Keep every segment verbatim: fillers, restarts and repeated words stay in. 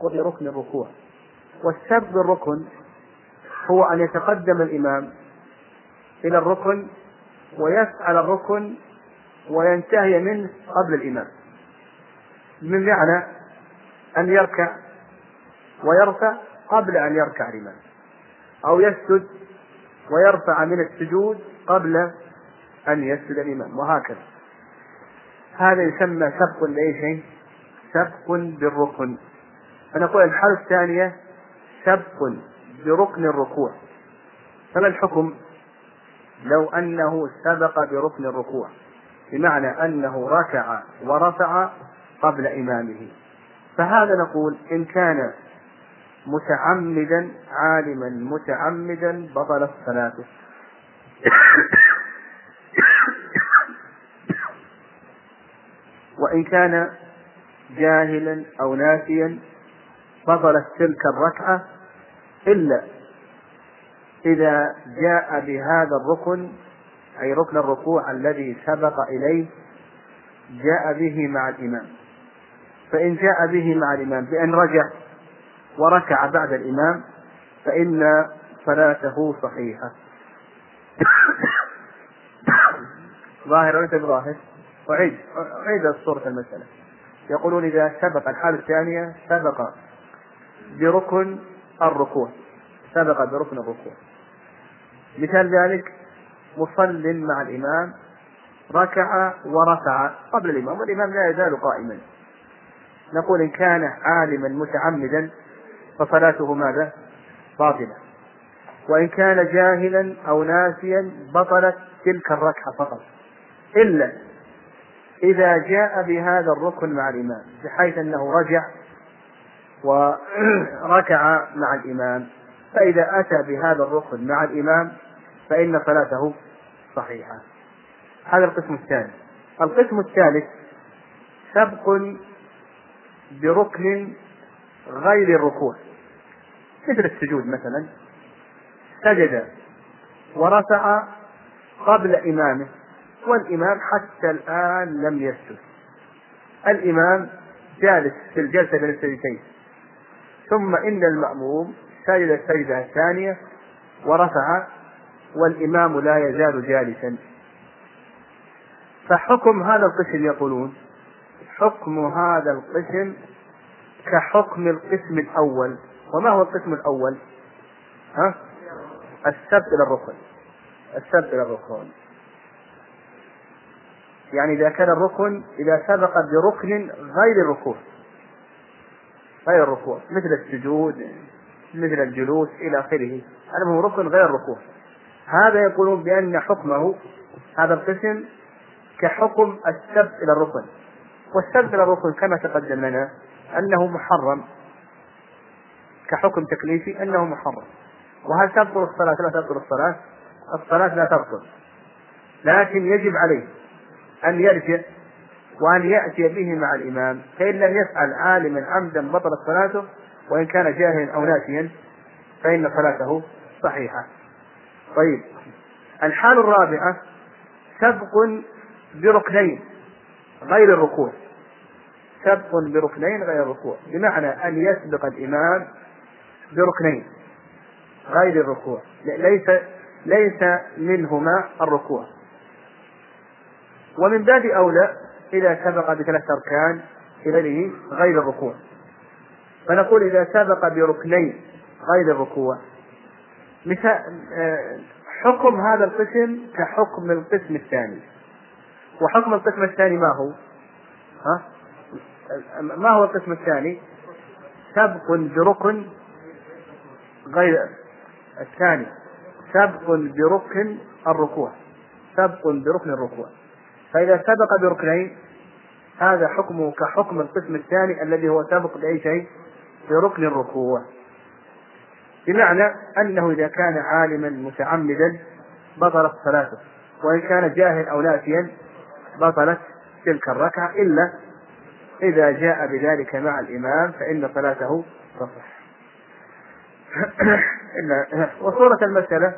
بركن الركوع. والسبق بالركن هو أن يتقدم الإمام إلى الركن ويفعل الركن وينتهي منه قبل الإمام، من معنى أن يركع ويرفع قبل أن يركع الإمام، أو يسجد ويرفع من السجود قبل أن يسجد الإمام، وهكذا. هذا يسمى سبق بأي شيء؟ سبق بالركن. فنقول الحالة الثانية سبق بركن الركوع. فما الحكم لو أنه سبق بركن الركوع؟ بمعنى أنه ركع ورفع قبل إمامه. فهذا نقول إن كان متعمدا عالما متعمدا بطلت صلاته. وإن كان جاهلا أو ناسيا بطلت تلك الركعة، إلا إذا جاء بهذا الركن، أي ركن الركوع الذي سبق إليه، جاء به مع الإمام. فإن جاء به مع الإمام بأن رجع وركع بعد الإمام فإن صلاته صحيحة. ظاهر ولا ظاهر؟ وعيد عيد الصورة المسألة. يقولون إذا سبق الحالة الثانية سبق بركن الركوع، سبق بركن الركوع. مثال ذلك مصل مع الإمام ركع ورفع قبل الإمام والإمام لا يزال قائما. نقول إن كان عالما متعمدا فصلاته ماذا؟ باطلة. وإن كان جاهلا أو ناسيا بطلت تلك الركعة فقط، إلا إذا جاء بهذا الركن مع الإمام بحيث أنه رجع وركع مع الإمام. فإذا أتى بهذا الركن مع الإمام فإن صلاته صحيحة. هذا القسم الثاني. القسم الثالث سبق بركن غير الركوع، مثل السجود مثلا، سجد ورفع قبل إمامه والإمام حتى الآن لم يسجد. الإمام جالس في الجلسة بين السجدتين، ثم إن المأموم سجد السجدة الثانية ورفع والإمام لا يزال جالسا. فحكم هذا القسم يقولون حكم هذا القسم كحكم القسم الأول. وما هو القسم الأول؟ ها؟ السبق إلى الركن. السبق إلى الركن يعني إذا كان الركن إذا سبق بركن غير الركوع، غير الركوع مثل السجود مثل الجلوس إلى آخره، هذا هو ركن غير الركوع. هذا يقولون بأن حكمه هذا القسم كحكم السبق إلى الركن. والسبق إلى الركن كما تقدم لنا أنه محرم، كحكم تكليفي أنه محرم. وهل تبطل الصلاة؟ لا تبطل الصلاة. الصلاة لا تبطل، لكن يجب عليه أن يرجع وأن يأتي به مع الإمام، فإن لم يفعل عالما عمدا بطلت صلاته، وإن كان جاهلا أو ناسيا فإن صلاته صحيحة. طيب، الحال الرابعة سبق بركنين غير الركوع. سبق بركنين غير الركوع بمعنى أن يسبق الإمام بركنين غير الركوع، ليس ليس منهما الركوع. ومن باب أولى إذا سبق بثلاث أركان إليه غير الركوع. فنقول إذا سبق بركنين غير الركوع مثال حكم هذا القسم كحكم القسم الثاني. وحكم القسم الثاني ما هو؟ ها؟ ما هو القسم الثاني؟ سبق بركن غير الثاني، سبق بركن الركوع، سبق بركن الركوع. فإذا سبق بركنين هذا حكمه كحكم القسم الثاني الذي هو سبق بأي شيء؟ بركن الركوع. بمعنى أنه إذا كان عالما متعمدا بطلت صلاته، وإن كان جاهل أو ناسيا بطلت تلك الركعة، إلا إذا جاء بذلك مع الإمام فإن صلاته تصح. وصورة المسألة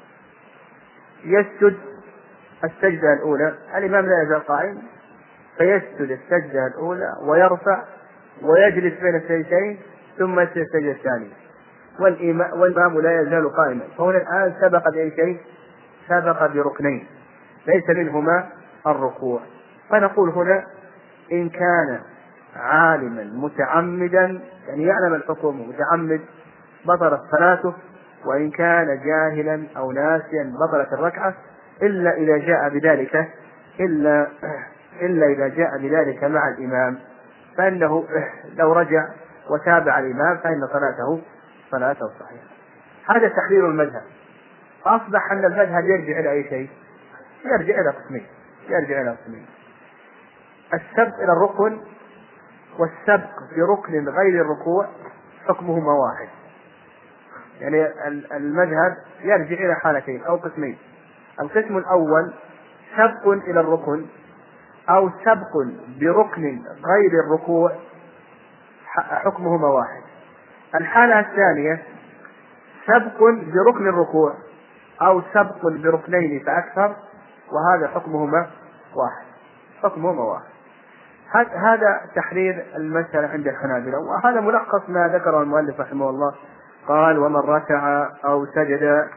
يسجد السجدة الأولى، الإمام لا يزال قائم فيسجد السجدة الأولى ويرفع ويجلس بين السجدتين ثم السجدة الثانية، والإمام لا يزال قائما. فهنا الآن سبق بأي شيء؟ سبق بركنين ليس منهما الركوع. فنقول هنا إن كان عالما متعمدا، يعني يعلم الحكم متعمد، بطلت صلاته، وإن كان جاهلا أو ناسيا بطلت الركعة، إلا إذا جاء بذلك إلا إلا إذا جاء بذلك مع الإمام، فإنه لو رجع وتابع الإمام فإن صلاته صلاته صحيحة. هذا تحرير المذهب. أصبح أن المذهب يرجع إلى أي شيء؟ يرجع إلى قسمين يرجع إلى قسمين السبق إلى الركن والسبق في ركن غير الركوع حكمهما واحد. يعني المذهب يرجع إلى حالتين أو قسمين. القسم الأول سبق إلى الركن أو سبق بركن غير الركوع حكمهما واحد. الحالة الثانية سبق بركن الركوع أو سبق بركنين فأكثر، وهذا حكمهما واحد حكمهما واحد. هذا تحرير المسألة عند الحنابلة، وهذا ملخص ما ذكره المؤلف رحمه الله. قال: ومن ركع أو سجد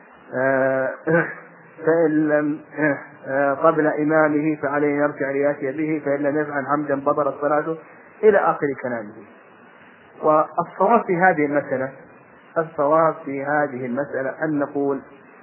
فإن لم قبل إمامه فعليه يرجع ليأتي به، فإن لم يفعل عمدا بطلت صلاته، إلى آخر كلامه. والصواب في هذه المسألة الصواب في هذه المسألة أن نقول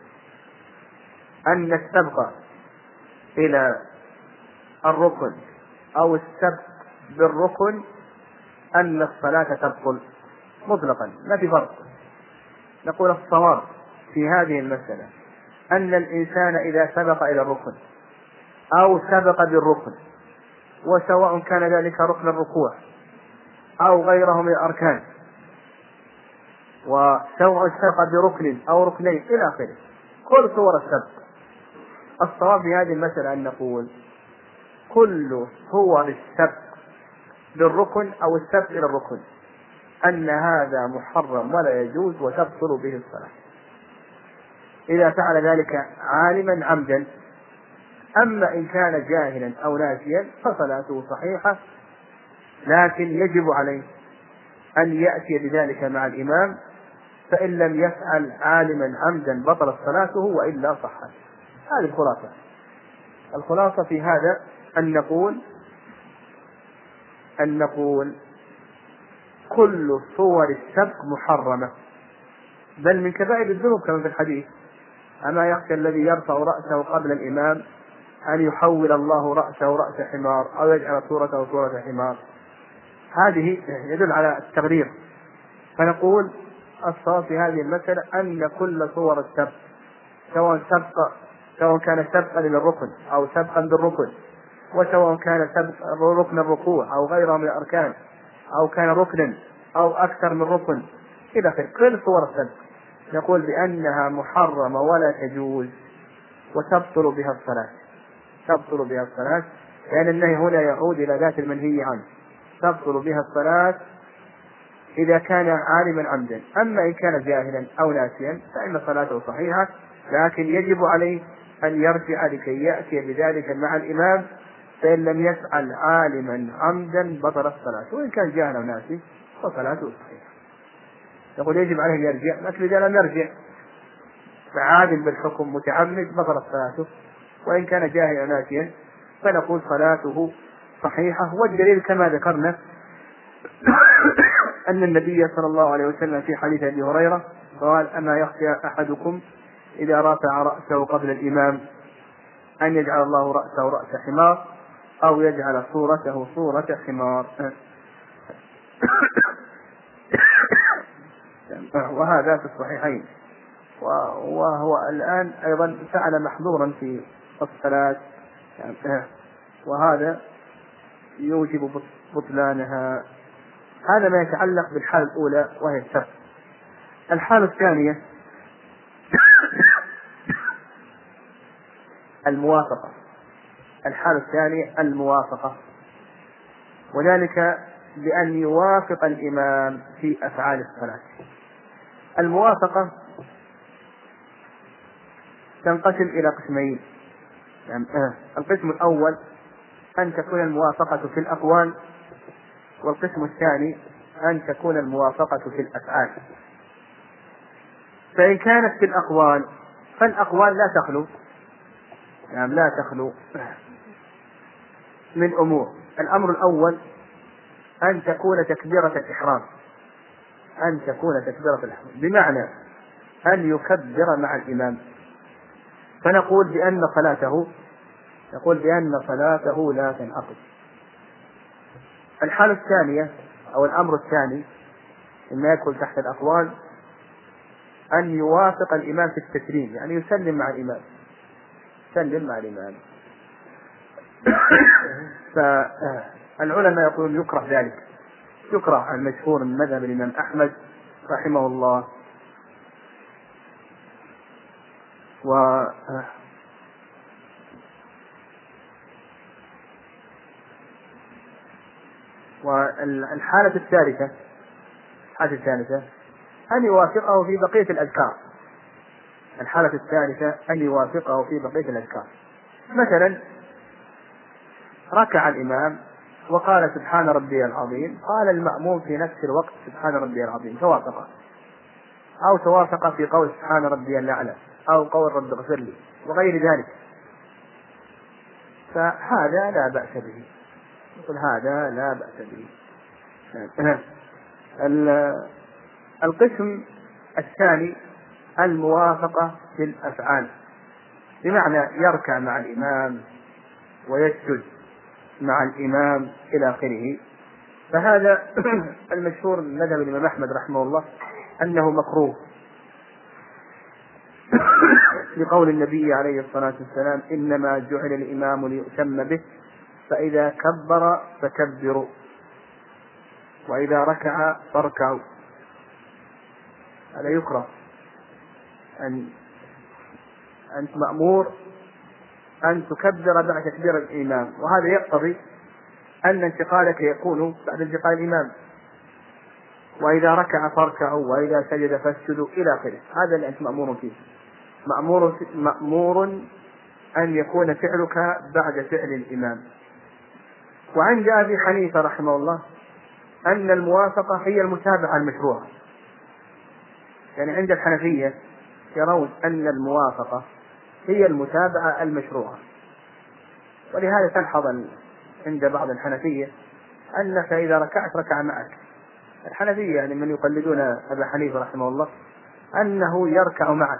أن السبق إلى الركن أو السبق بالركن أن الصلاة تبطل مطلقا، ما في فرق. نقول الصواب في هذه المسألة أن الإنسان إذا سبق إلى الركن أو سبق بالركن، وسواء كان ذلك ركن الركوع أو غيره من الأركان، وسواء سبق بركن أو ركنين إلى آخره، كل صور السبق. الصواب في هذه المسألة أن نقول كل صور السبق بالركن أو السبق إلى الركن أن هذا محرم ولا يجوز وتبطل به الصلاة إذا فعل ذلك عالما عمدا. أما إن كان جاهلا أو ناسيا فصلاته صحيحة، لكن يجب عليه أن يأتي بذلك مع الإمام، فإن لم يفعل عالما عمدا بطلت صلاته وإلا صحت. هذه الخلاصة. الخلاصة في هذا أن نقول أن نقول كل صور السبق محرمة، بل من كبائر الذنوب كما في الحديث: أما يخشى الذي يرفع رأسه قبل الإمام أن يحول الله رأسه رأس حمار أو يجعل صورته صورة حمار. هذه يدل على التغرير. فنقول الصواب في هذه المسألة أن كل صور السبق، سواء سبق سواء كان سبقا للركن أو سبقا بالركن، وسواء كان سبق ركن الركوع أو غيره من الأركان، أو كان ركنا أو أكثر من ركن إلى آخره، كل صور السبق نقول بأنها محرمة ولا تجوز وتبطل بها الصلاة تبطل بها الصلاة لأن النهي هنا يعود إلى ذات المنهي عنه. تبطل بها الصلاة إذا كان عالما عمدا. أما إن كان جاهلا أو ناسيا فإن صلاته صحيحة، لكن يجب عليه أن يرجع لكي يأتي بذلك مع الإمام، فإن لم يفعل عالما عمدا بطل الصلاة، وإن كان جاهلا أو ناسي فصلاته صحيحة. يقول يجب عليه أن يرجع، لكن إذا لم يرجع فعادل بالحكم متعمد بطل صلاته، وإن كان جاهلا أو ناسيا فنقول صلاته صحيحة. والدليل كما ذكرنا أن النبي صلى الله عليه وسلم في حديث أبي هريرة قال: أما يخشى أحدكم إذا رفع رأسه قبل الإمام أن يجعل الله رأسه رأس حمار أو يجعل صورته صورة حمار. وهذا في الصحيحين، وهو الآن أيضا فعل محظورا في الصلاة، وهذا يوجب بطلانها. هذا ما يتعلق بالحالة الأولى وهي السبق. الحالة الثانية الموافقة. الحالة الثانية الموافقة، وذلك بأن يوافق الإمام في أفعال الصلاة. الموافقة تنقسم إلى قسمين. يعني القسم الأول أن تكون الموافقة في الأقوال، والقسم الثاني أن تكون الموافقة في الأفعال. فإن كانت في الأقوال فالأقوال لا تخلو يعني لا تخلو من أمور. الأمر الأول أن تكون تكبيرة الإحرام أن تكون تكبيرة الإحرام بمعنى أن يكبر مع الإمام، فنقول بأن صلاته نقول بأن صلاته لا تنعقد. الحالة الثانية أو الأمر الثاني مما يدخل تحت الأقوال أن يوافق الإمام في التسليم، يعني يسلم مع الإمام يسلم مع الإمام فالعلماء يقولون يكره ذلك، يكره المشهور من مذهب الإمام أحمد رحمه الله. و والحالة الثالثة الحالة الثالثة أن يوافقه في بقية الأذكار. الحالة الثالثة أن يوافقه في بقية الأذكار. مثلا ركع الإمام وقال سبحان ربي العظيم، قال المأموم في نفس الوقت سبحان ربي العظيم، توافق، أو توافق في قول سبحان ربي الأعلى، أو قول رب اغفر لي وغير ذلك، فهذا لا بأس به، مثل هذا لا بأس به. القسم الثاني الموافقة في الأفعال، بمعنى يركع مع الإمام ويسجد مع الإمام إلى آخره، فهذا المشهور من مذهب الإمام أحمد رحمه الله أنه مكروه لقول النبي عليه الصلاة والسلام إنما جعل الإمام ليؤتم به فإذا كبر فكبروا وإذا ركع فاركعوا. هذا يكره، أن أنت مأمور أن تكبر بعد تكبير الإمام، وهذا يقتضي أن انتقالك يكون بعد انتقال الإمام، وإذا ركع فاركعوا وإذا سجد فاسجدوا إلى آخره. هذا اللي أنت مأمور فيه، مأمور مأمور أن يكون فعلك بعد فعل الإمام. وعند أبي حنيفة رحمه الله أن الموافقة هي المتابعة المشروعة، يعني عند الحنفية يرون أن الموافقة هي المتابعة المشروعة، ولهذا تلحظ عند بعض الحنفية أنك إذا ركعت ركع معك. الحنفية يعني من يقلدون أبا حنيفة رحمه الله أنه يركع معك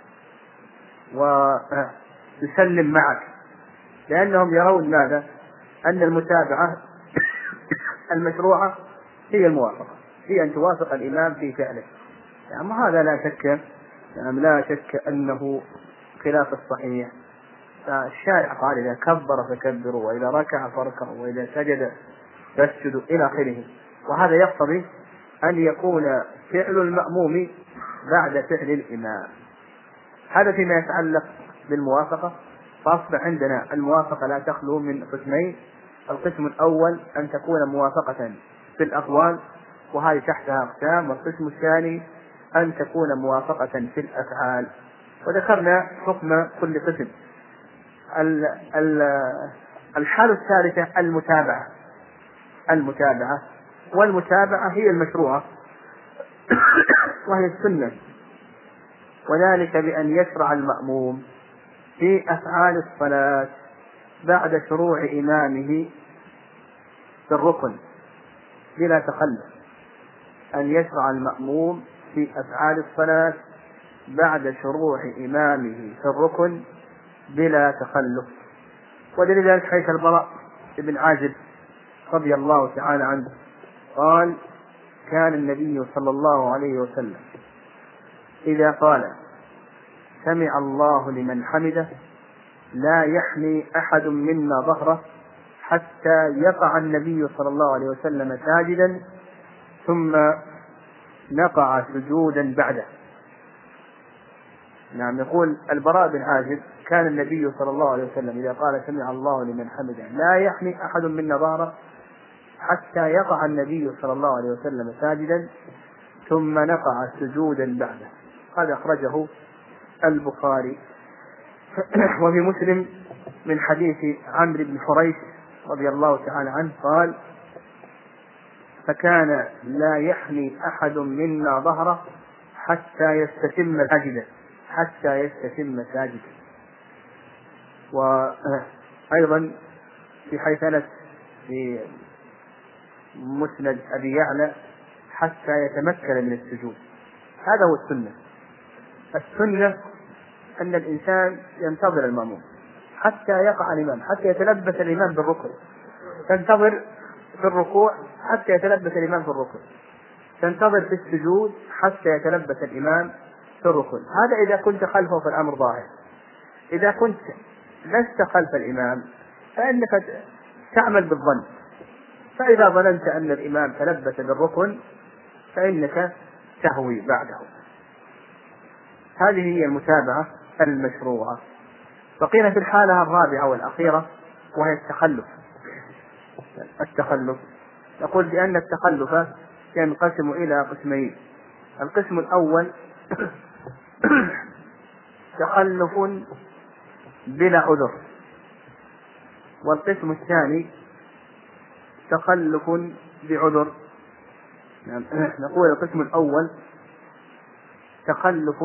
ويسلم معك، لأنهم يرون ماذا؟ أن المتابعة المشروعة هي الموافقة، هي أن توافق الإمام في فعله. يعني هذا لا شك يعني لا شك أنه خلاف الصحيح. فالشارع قال إذا كبر فكبروا وإذا ركع فاركعوا وإذا سجد فاسجدوا إلى آخره، وهذا يقتضي أن يكون فعل المأموم بعد فعل الإمام. هذا فيما يتعلق بالموافقة. فأصبح عندنا الموافقة لا تخلو من قسمين: القسم الأول أن تكون موافقة في الأقوال وهذه تحتها أقسام، والقسم الثاني أن تكون موافقة في الأفعال. وذكرنا حكم كل قسم. الحالة الثالثة المتابعة المتابعة والمتابعة هي المشروعة وهي السنة، وذلك بأن يشرع المأموم في أفعال الصلاة بعد شروع إمامه في الركن بلا تخلف. أن يشرع المأموم في أفعال الصلاة بعد شروع إمامه في الركن بلا تخلف. ودليل ذلك حيث البراء بن عازب رضي الله تعالى عنه قال: كان النبي صلى الله عليه وسلم إذا قال سمع الله لمن حمده لا يحني أحد منا ظهره حتى يقع النبي صلى الله عليه وسلم ساجدا ثم نقع سجودا بعده. نعم، يقول البراء بن عازب: كان النبي صلى الله عليه وسلم إذا قال سمع الله لمن حمده لا يحني أحد منا ظهره حتى يقع النبي صلى الله عليه وسلم ساجدا ثم نقع سجودا بعده. هذا أخرجه البخاري. وفي مسلم من حديث عمرو بن حريث رضي الله تعالى عنه قال: فكان لا يحني أحد منا ظهره حتى يستتم ساجدا حتى يستتم ساجدا. وأيضا في حيث في مسند أبي يعلى حتى يتمكن من السجود. هذا هو السنة. السنة أن الإنسان ينتظر المأموم حتى يقع الإمام، حتى يتلبس الإمام بالركوع، تنتظر في الركوع حتى يتلبس الإمام في الركوع، تنتظر في السجود حتى يتلبس الإمام في الركوع. هذا إذا كنت خلفه في الأمر ظاهر. إذا كنت لست خلف الإمام فإنك تعمل بالظن، فإذا ظننت أن الإمام تلبس بالركن فإنك تهوي بعده. هذه هي المتابعة المشروعة. بقينا في الحالة الرابعة والأخيرة وهي التخلف. التخلف نقول بأن التخلف ينقسم إلى قسمين. القسم الأول تخلف بلا عذر، والقسم الثاني تخلف بعذر. نقول القسم الأول تخلف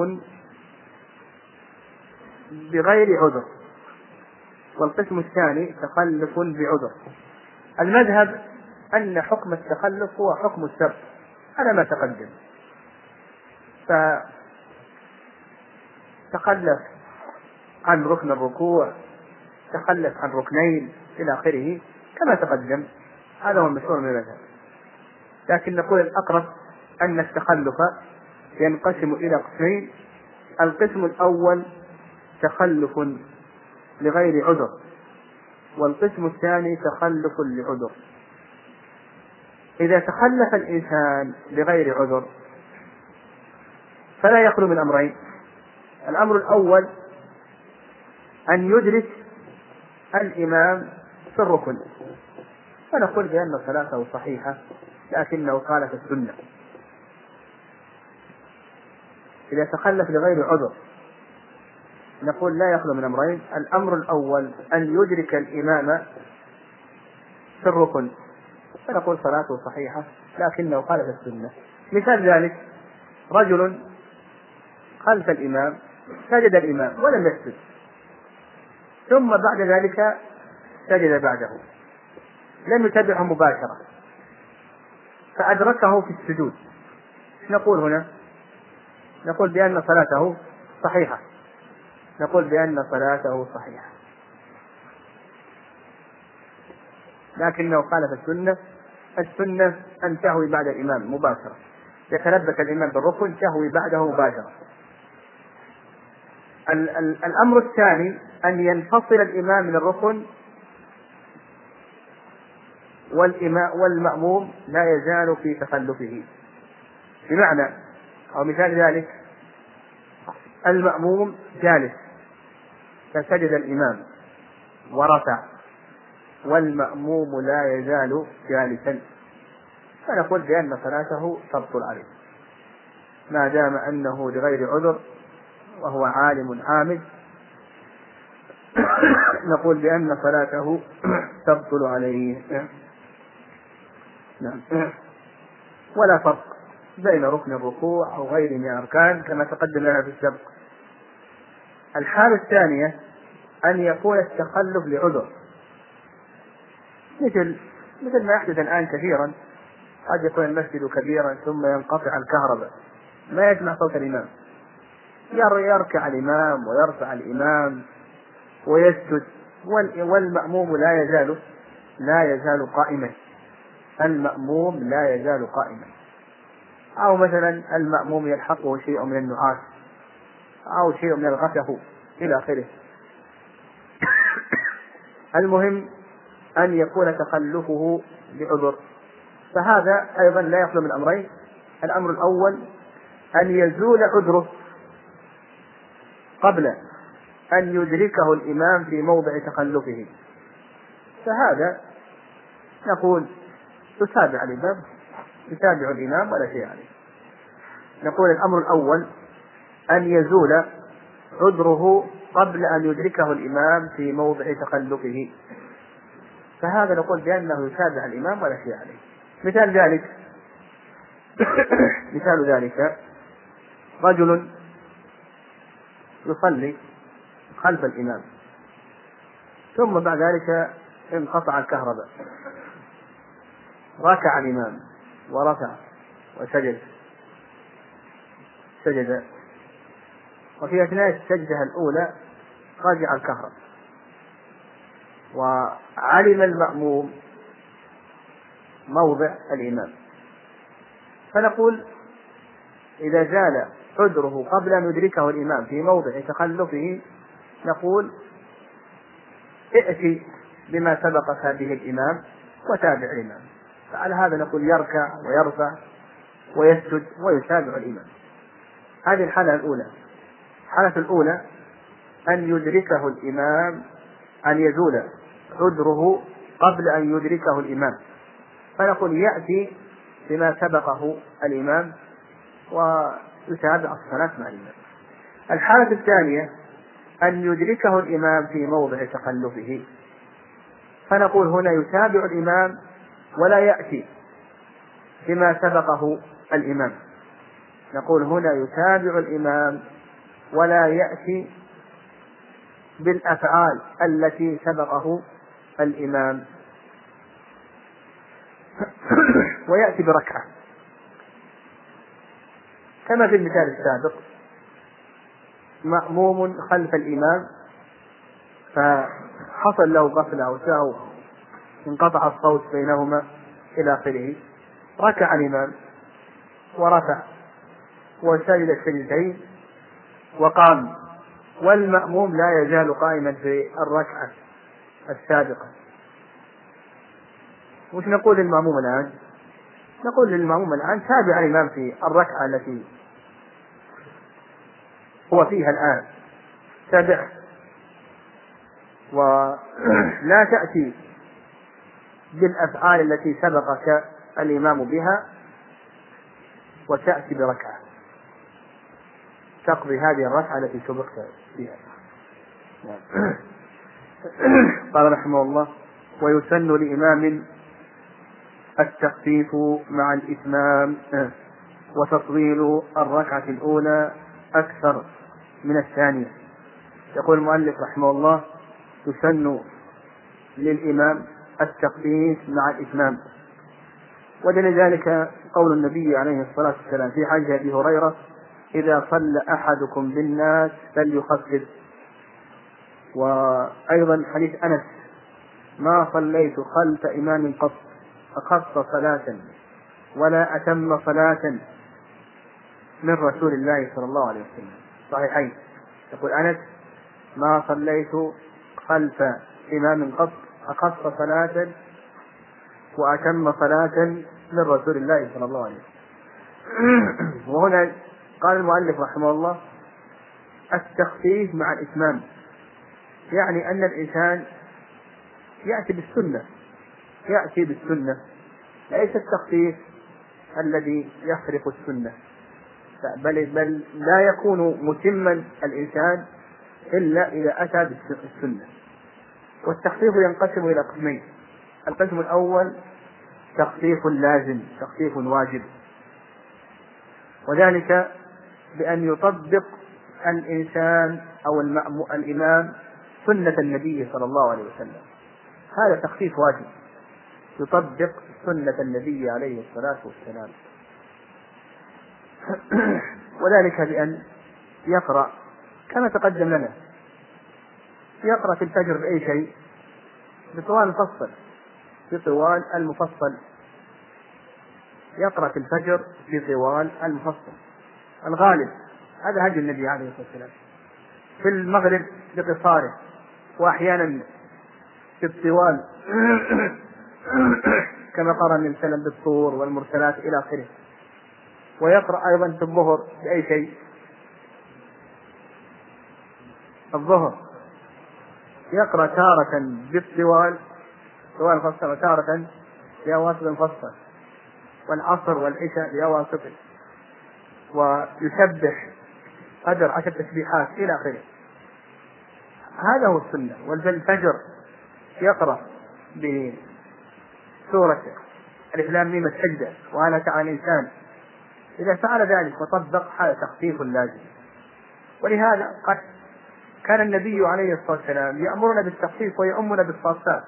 بغير عذر، والقسم الثاني تخلف بعذر. المذهب أن حكم التخلف هو حكم السبب على ما تقدم، فتخلف عن ركن الركوع، تخلف عن ركنين إلى آخره كما تقدم. هذا هو المشهور من المذهب. لكن نقول الأقرب أن التخلف ينقسم إلى قسمين. القسم الأول تخلف لغير عذر، والقسم الثاني تخلف لعذر. إذا تخلف الإنسان لغير عذر فلا يخلو من أمرين. الأمر الأول أن يدرك الإمام في الركن، فنقول بأن صلاته صحيحة لكنه خالف السنة. إذا تخلف لغير عذر نقول لا يخلو من أمرين. الأمر الأول أن يدرك الإمام في الركن، فنقول صلاته صحيحة لكنه خالف السنة. مثال ذلك رجل خلف الإمام سجد الإمام ولم يسجد، ثم بعد ذلك سجد بعده، لم يتبعه مباشرة فأدركه في السجود. نقول هنا نقول بأن صلاته صحيحة نقول بأن صلاته صحيحة لكنه خالف السنة. السنة أن تهوي بعد الإمام مباشرة، يتلبس الإمام بالركن تهوي بعده مباشرة. ال- ال- الأمر الثاني أن ينفصل الإمام من الركن والإمام والمأموم لا يزال في تخلفه. بمعنى أو مثال ذلك المأموم جالس فسجد الإمام ورفع والمأموم لا يزال جالسا، فنقول بأن صلاته تبطل عليه ما دام أنه لغير عذر وهو عالم عامد. نقول بأن صلاته تبطل عليه. نعم. ولا فرق بين ركن الركوع أو غيره من الأركان كما تقدم لنا في السبق. الحالة الثانية أن يكون التخلف لعذر، مثل مثل ما يحدث الآن كثيرا. قد يكون المسجد كبيرا ثم ينقطع الكهرباء ما يسمع صوت الإمام، يركع الإمام ويرفع الإمام ويسجد والمأموم لا يزال لا يزال قائما المأموم لا يزال قائما أو مثلا المأموم يلحقه شيء من النعاس أو شيء من الغثه إلى آخره. المهم أن يكون تخلفه بعذر، فهذا أيضا لا يخلو من أمرين. الأمر الأول أن يزول عذره قبل أن يدركه الإمام في موضع تخلفه، فهذا نقول تتابع الإمام يتابع الإمام ولا شيء عليه. نقول الأمر الأول أن يزول عذره قبل أن يدركه الإمام في موضع تخلفه، فهذا نقول بأنه يتابع الإمام ولا شيء عليه. مثال ذلك مثال ذلك رجل يصلي خلف الإمام ثم بعد ذلك انقطع الكهرباء، ركع الإمام ورفع وسجد سجد وفي أثناء السجدة الأولى رجع الكهرباء، وعلم المأموم موضع الإمام، فنقول إذا زال عذره قبل أن يدركه الإمام في موضع تخلفه نقول ائتي بما سبقك به الإمام وتابع الإمام. فعلى هذا نقول يركع ويرفع ويسجد ويتابع الإمام. هذه الحالة الأولى. الحالة الأولى أن يدركه الإمام، أن يزول عذره قبل أن يدركه الإمام، فنقول يأتي بما سبقه الإمام ويتابع الصلاة مع الإمام. الحالة الثانية أن يدركه الإمام في موضع تخلفه، فنقول هنا يتابع الإمام ولا يأتي بما سبقه الإمام. نقول هنا يتابع الإمام ولا يأتي بالأفعال التي سبقه الإمام، ويأتي بركعة كما في المثال السابق. مأموم خلف الإمام فحصل له غفلة أو سهو، انقطع الصوت بينهما إلى آخره، ركع الإمام ورفع وسجد السجدتين وقام، والمأموم لا يزال قائما في الركعة السابقة. وش نقول للمأموم الآن؟ نقول للمأموم الآن تابع الإمام في الركعة التي هو فيها الآن، تابع ولا تأتي بالأفعال التي سبقك الإمام بها، وتأتي بركعة تقضي هذه الركعة التي سبقت فيها. قال رحمه الله: ويسن لإمام التخفيف مع الإتمام وتطويل الركعة الأولى أكثر من الثانية. يقول المؤلف رحمه الله: يسن للإمام التخفيف مع الإتمام، ودليل ذلك قول النبي عليه الصلاة والسلام في حديث أبي هريرة: إذا صلى أحدكم بالناس فليخفف. وأيضا حديث أنس: ما صليت خلف إمام قط أخف صلاة ولا أتم صلاة من رسول الله صلى الله عليه وسلم. صحيحين. يقول أنس: ما صليت خلف إمام قط أخف صلاة وأتم صلاة من رسول الله صلى الله عليه وسلم. وهنا قال المؤلف رحمه الله: التخفيف مع الإتمام، يعني أن الإنسان يأتي بالسنة، يأتي بالسنة، ليس التخفيف الذي يخرق السنة، بل, بل لا يكون متما الإنسان إلا إذا أتى بالسنة. والتخفيف ينقسم إلى قسمين: القسم الأول تخفيف لازم، تخفيف واجب، وذلك بأن يطبق الإنسان أو الإمام سنة النبي صلى الله عليه وسلم. هذا تخفيف واجب، يطبق سنة النبي عليه الصلاة والسلام. وذلك بأن يقرأ كما تقدم لنا، يقرأ في الفجر بأي شيء، بطوال المفصل، بطوال المفصل، يقرأ في الفجر بطوال المفصل الغالب، هذا هدي النبي عليه الصلاة والسلام. في المغرب بقصاره، وأحيانا بالطوال كما قرأ النبي صلى الله عليه وسلم بالطور والمرسلات إلى آخره. ويقرأ أيضا في الظهر بأي شيء، الظهر يقرأ تارة بالطوال طوال المفصل وتارة بأواسط المفصل، والعصر والعشاء بأواسط، ويسبح قدر عشر تسبيحات إلى آخره. هذا هو السنة. والفجر يقرأ بسورة الإسلام ميم السجدة، وهلك عن الإنسان إذا فعل ذلك وطبق هذا تخفيف لازم. ولهذا قد كان النبي عليه الصلاة والسلام يأمرنا بالتخفيف ويؤمنا بالصافات.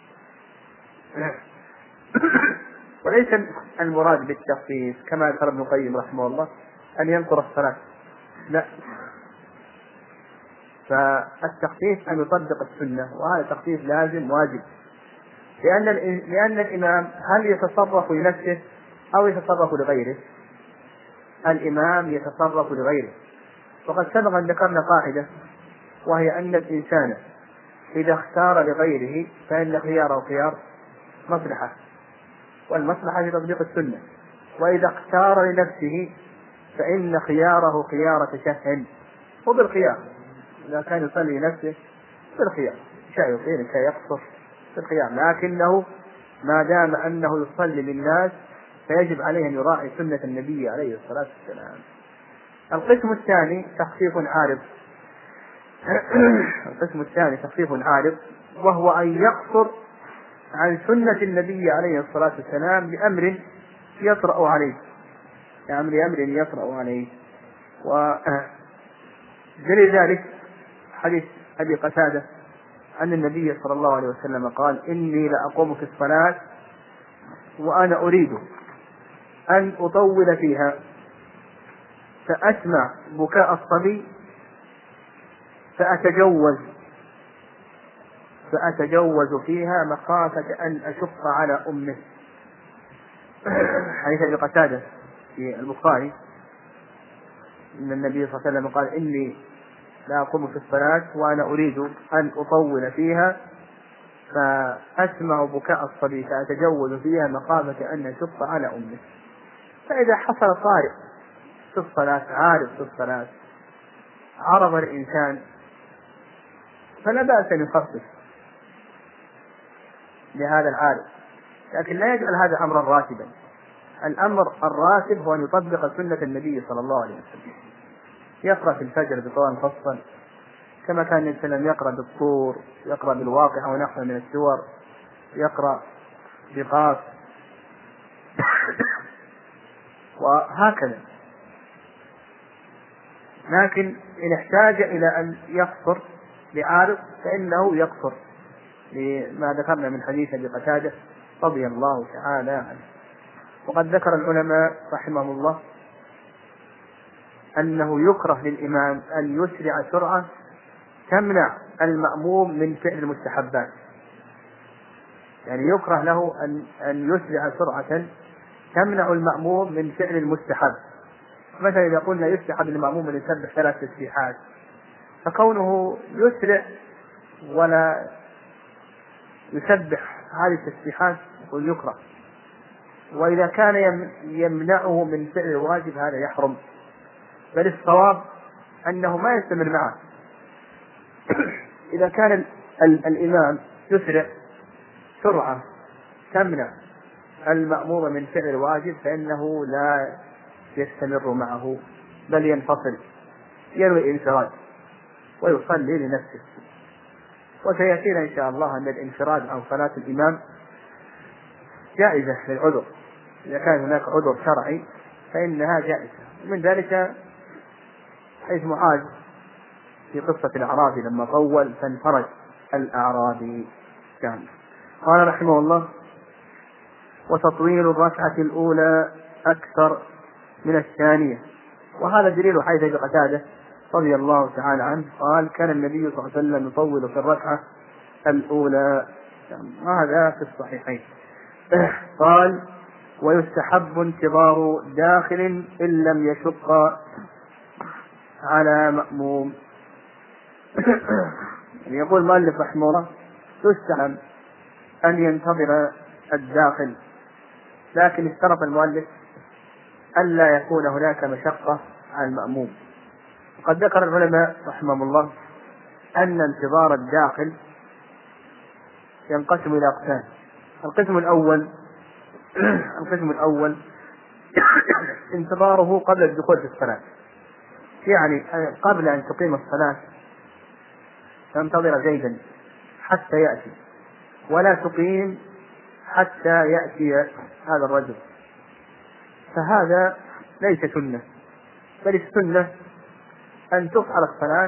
وليس المراد بالتخفيف كما ذكر ابن القيم رحمه الله أن ينكر الصلاة، لا، فالتخفيف أن يطبق السنة، وهذا تخفيف لازم واجب، لأن لأن الإمام هل يتصرف لنفسه أو يتصرف لغيره؟ الإمام يتصرف لغيره. وقد سبق أن ذكرنا قاعدة، وهي أن الإنسان إذا اختار لغيره فإن خياره خيار مصلحة، والمصلحة في تطبيق السنة، وإذا اختار لنفسه فإن خياره خيار تشهد، وبالخيار إذا كان يصلي لنفسه بالخيار، شاء يطيل شاء يقصر بالخيار، لكنه ما دام أنه يصلي للناس فيجب عليه أن يراعي سنة النبي عليه الصلاة والسلام. القسم الثاني تخفيف عارض. القسم الثاني تخفيف عارض، وهو أن يقصر عن سنة النبي عليه الصلاة والسلام لأمر يطرأ عليه، لأمر أمر يطرأ عليه. ودليل ذلك حديث أبي قتادة أن النبي صلى الله عليه وسلم قال: إني لأقوم في الصلاة وأنا أريد أن أطول فيها فأسمع بكاء الصبي فأتجوز فأتجوز فيها مخافة أن أشق على أمه. حديث أبي قتادة في البخاري أن النبي صلى الله عليه وسلم قال: إني لا أقوم في الصلاة وأنا أريد أن أطول فيها فأسمع بكاء الصبي فأتجوز فيها مخافة أن أشق على أمه. فإذا حصل طارئ في الصلاة، عارض في الصلاة، عرض الإنسان، فلا بأس أن يخفف لهذا العارض، لكن لا يجعل هذا أمرا راتبا. الأمر الراتب هو أن يطبق سنة النبي صلى الله عليه وسلم، يقرأ في الفجر بطوال مفصل كما كان النبي صلى الله عليه وسلم يقرأ بالطور، يقرأ بالواقعة ونحو من السور، يقرأ بقاف، وهكذا. لكن إن احتاج إلى أن يقصر لعارض فإنه يقصر، لما ذكرنا من حديث أبي قتادة رضي الله تعالى عنه. وقد ذكر العلماء رحمهم الله أنه يكره للإمام أن يسرع سرعة تمنع المأموم من فعل المستحبات، يعني يكره له أن أن يسرع سرعة تمنع المأموم من فعل المستحب. مثلا إذا قلنا يستحب للمأموم أن يسبح ثلاث تسبيحات، فكونه يسرع ولا يسبح هذه التسبيحات يقول يكره. وإذا كان يمنعه من فعل الواجب هذا يحرم، بل الصواب أنه ما يستمر معه. إذا كان ال ال الإمام يسرع سرعة تمنع المأمور من فعل الواجب فإنه لا يستمر معه، بل ينفصل، ينوي الانفراد ويصلي لنفسه. وسيأتينا إن شاء الله أن الانفراد عن صلاة الإمام جائزة للعذر، إذا كان هناك عذر شرعي فإنها جائزة. من ذلك حيث معاذ في قصة الأعرابي لما طول فانفرد الأعرابي كامل. قال رحمه الله: وتطويل الركعة الأولى أكثر من الثانية. وهذا دليل حيث أبي قتادة رضي الله تعالى عنه قال: كان النبي صلى الله عليه وسلم يطول في الركعة الأولى، وهذا في الصحيحين. قال: ويستحب انتظار داخل إن لم يشق على مأموم. يقول المؤلف رحمه الله: يستحب أن ينتظر الداخل، لكن اشترط المؤلف ألا يكون هناك مشقة على المأموم. وقد ذكر العلماء رحمهم الله أن انتظار الداخل ينقسم إلى أقسام. القسم الأول القسم الأول انتظاره قبل الدخول في الصلاة، يعني قبل أن تقيم الصلاة تنتظر زيدا حتى يأتي، ولا تقيم حتى يأتي هذا الرجل، فهذا ليس سنة، بل السنة أن تفعل الصلاة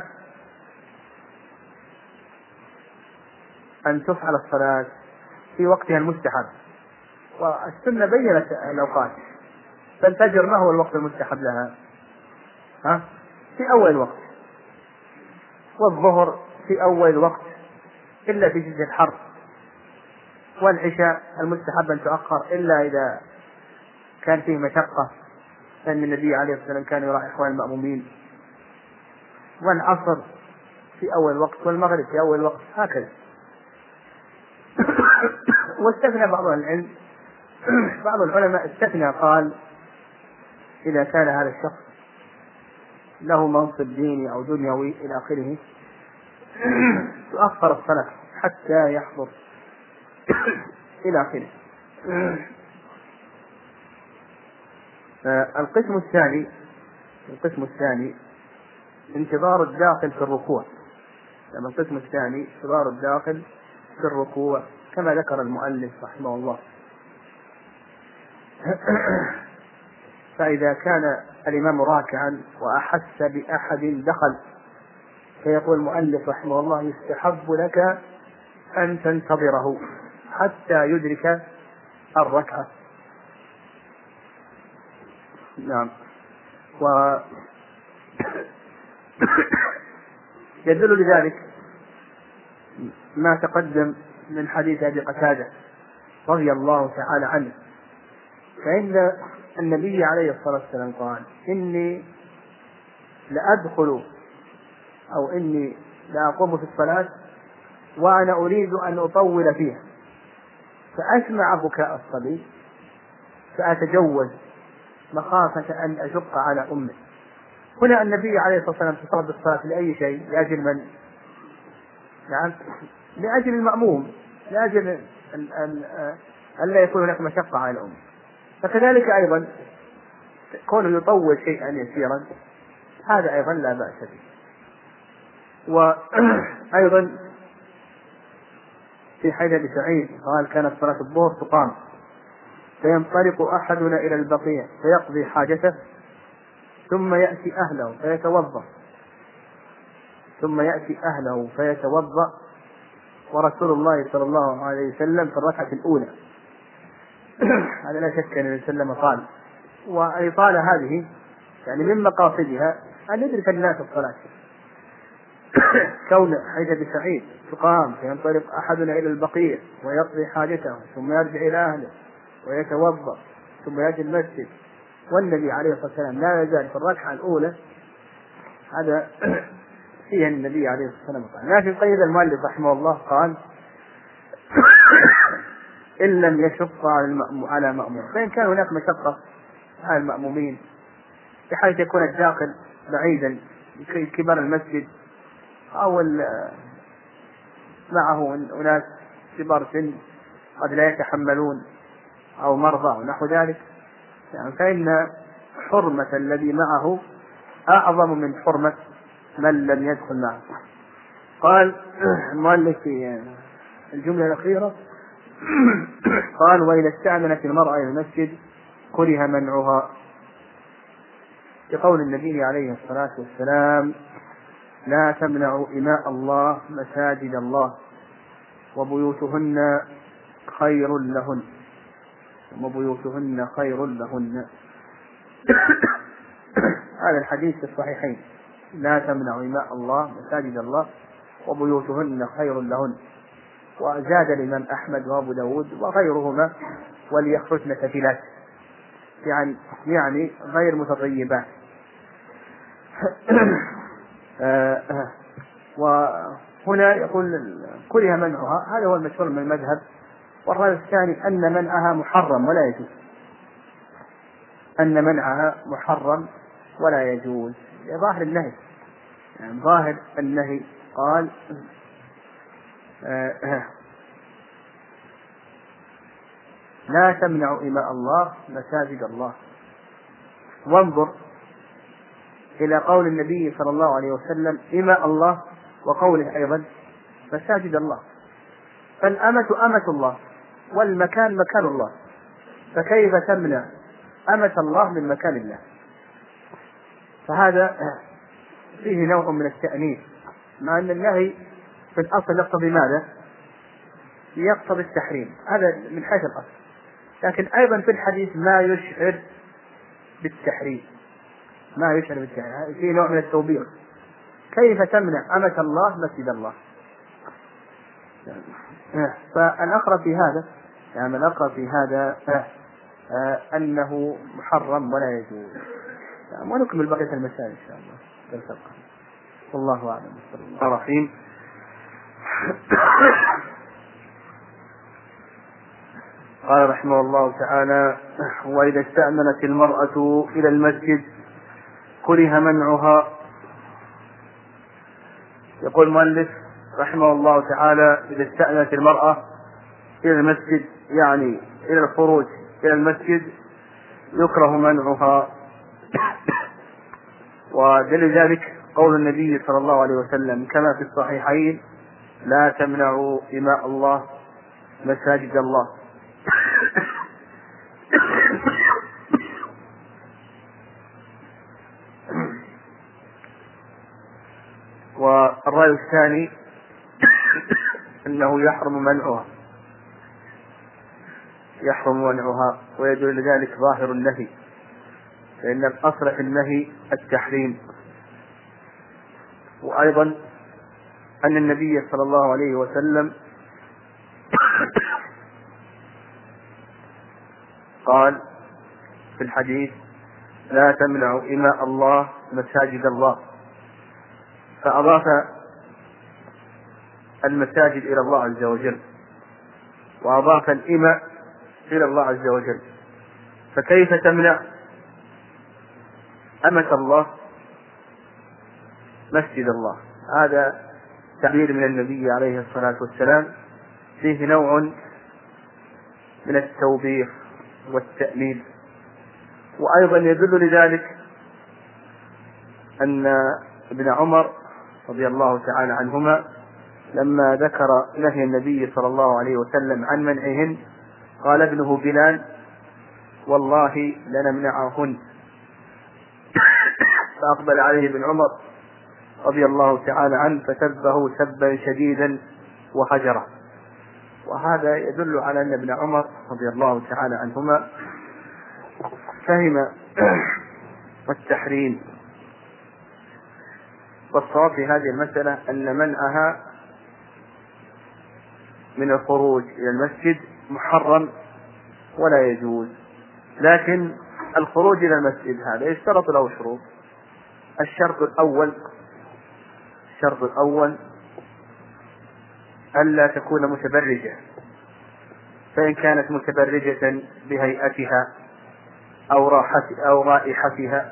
أن تفعل الصلاة في وقتها المستحب. والسنة بينت الأوقات، فالفجر ما هو الوقت المستحب لها؟ ها؟ في أول الوقت، والظهر في أول الوقت إلا في شدة الحر، والعشاء المستحب أن تؤخر إلا إذا كان فيه مشقة، لأن النبي عليه الصلاة والسلام كان يراعي إخوان المأمومين، والعصر في أول وقت، والمغرب في أول وقت، هكذا. واستثنى بعض العلم بعض العلماء استثنى، قال إذا كان هذا الشخص له منصب ديني أو دنيوي إلى آخره تؤخر الصلاة حتى يحضر إلى آخره. القسم الثاني القسم الثاني انتظار الداخل في الركوع. لما القسم الثاني انتظار الداخل في الركوع كما ذكر المؤلف رحمه الله. فإذا كان الإمام راكعا وأحس بأحد دخل، فيقول المؤلف رحمه الله يستحب لك أن تنتظره حتى يدرك الركعة. نعم. و يدل لذلك ما تقدم من حديث أبي قتادة رضي الله تعالى عنه، فإن النبي عليه الصلاة والسلام قال إني لأدخل أو إني لأقوم في الصلاة وأنا أريد أن أطول فيها، فأسمع بكاء الصبي فأتجوز مخافة أن أشق على أمه. هنا النبي عليه الصلاة والسلام تصرف بالصلاة لأي شيء؟ لأجل من؟ نعم، لأجل المأموم، لأجل أن لا يكون هناك مشقة على الأمة. فكذلك أيضا كونه يطول شيئا يسيرا هذا أيضا لا بأس به. وأيضا في حديث أبي سعيد قال كانت صلاة الظهر تقام فينطلق أحدنا إلى البقيع فيقضي حاجته ثم يأتي أهله فيتوضأ ثم يأتي أهله فيتوضأ ورسول الله صلى الله عليه وسلم في الركعة الأولى. هذا لا شك أن النبي صلى الله عليه وسلم قال. والإطالة هذه يعني من مقاصدها أن يدرك الناس الصلاة. كون حديث أبي سعيد تقام فينطلق أحدنا إلى البقيع ويقضي حاجته ثم يرجع إلى أهله ويتوضأ ثم يأتي المسجد، والنبي عليه الصلاة والسلام لا يزال في الركعة الأولى، هذا فيه النبي عليه الصلاة والسلام قال. لكن قيد المؤلف رحمه الله قال إن لم يشق على مأموم، فإن كان هناك مشقة على المأمومين بحيث يكون الداخل بعيدا كبار المسجد أو معه أناس كبار سن قد لا يتحملون أو مرضى أو نحو ذلك، يعني فإن حرمة الذي معه أعظم من حرمة من لم يدخل معه. قال المؤلف في الجملة الأخيرة قال وإذا استأذنت المرأة إلى المسجد كره منعها، بقول النبي عليه الصلاة والسلام لا تمنعوا إماء الله مساجد الله وبيوتهن خير لهن وبيوتهن خير لهن. هذا الحديث في الصحيحين، لا تمنعوا إماء الله مساجد الله وبيوتهن خير لهن. وزاد الإمام أحمد وأبو داود وغيرهما وليخرجن سفلات، يعني يعني غير متطيبات. وهنا يقول كره منعها، هذا هو المشهور من المذهب. والرأي الثاني أن منعها محرم ولا يجوز، أن منعها محرم ولا يجوز ظاهر النهي، يعني ظاهر النهي قال لا تمنعوا إماء الله مساجد الله. وانظر إلى قول النبي صلى الله عليه وسلم إماء الله وقوله أيضا مساجد الله، فالأمة أمة الله والمكان مكان الله، فكيف تمنع أمة الله من مكان الله؟ فهذا فيه نوع من التأنيث، مع أن النهي في الأصل يقتضي ماذا؟ يقتضي التحريم، هذا من حيث الأصل، لكن أيضا في الحديث ما يشعر بالتحريم، ما يشعر بالتحريم، فيه نوع من التوبيخ. كيف تمنع أمة الله مسجد الله؟ فالأقرب في هذا يعني الأقرب في هذا أنه محرم ولا يجوز. ونكمل بقية المسائل إن شاء الله. والله أعلم. بسم الله الرحمن الرحيم. قال رحمه الله تعالى: وإذا استأمنت المرأة إلى المسجد كره منعها. يقول المؤلف رحمه الله تعالى: إذا استأمنت المرأة إلى المسجد يعني إلى الخروج إلى المسجد يكره منعها. ودليل ذلك قول النبي صلى الله عليه وسلم كما في الصحيحين: لا تمنعوا إماء الله مساجد الله. والرأي الثاني أنه يحرم منعها يحرم منعها ويدل لذلك ظاهر النهي، فإن الأصل في النهي التحريم. وأيضا أن النبي صلى الله عليه وسلم قال في الحديث: لا تمنعوا إماء الله مساجد الله، فأضاف المساجد إلى الله عز وجل وأضاف الإماء إلى الله عز وجل. فكيف تمنع أمة الله مسجد الله؟ هذا تعبير من النبي عليه الصلاة والسلام فيه نوع من التوبيخ والتأمين. وأيضا يدل لذلك أن ابن عمر رضي الله تعالى عنهما لما ذكر نهي النبي صلى الله عليه وسلم عن منعهن قال ابنه بلال: والله لنمنعهن. فأقبل عليه ابن عمر رضي الله تعالى عنه فسبه سبا شديدا وهجره. وهذا يدل على أن ابن عمر رضي الله تعالى عنهما فهم التحريم. والصواب في هذه المسألة أن منعها من الخروج إلى المسجد محرم ولا يجوز، لكن الخروج إلى المسجد هذا يشترط له شروط. الشرط الأول الشرط الأول ألا تكون متبرجة، فإن كانت متبرجة بهيئتها أو أو رائحتها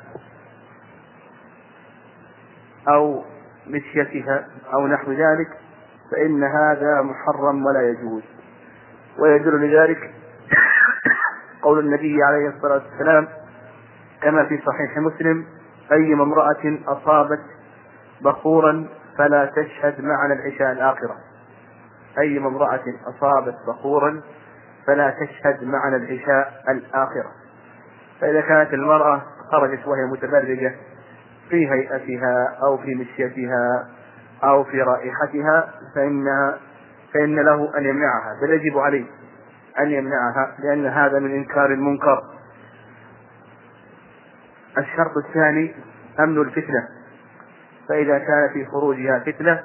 أو مشيتها أو نحو ذلك فإن هذا محرم ولا يجوز. ويدل لذلك قول النبي عليه الصلاة والسلام كما في صحيح مسلم: أيما امرأة أصابت بخورا فلا تشهد معنا العشاء الآخرة. أيما امرأة أصابت بخورا فلا تشهد معنا العشاء الآخرة. فإذا كانت المرأة خرجت وهي متبرجة في هيئتها أو في مشيتها أو في رائحتها فإنها فإن له أن يمنعها، بل يجب عليه أن يمنعها، لأن هذا من إنكار المنكر. الشرط الثاني أمن الفتنة، فإذا كان في خروجها فتنة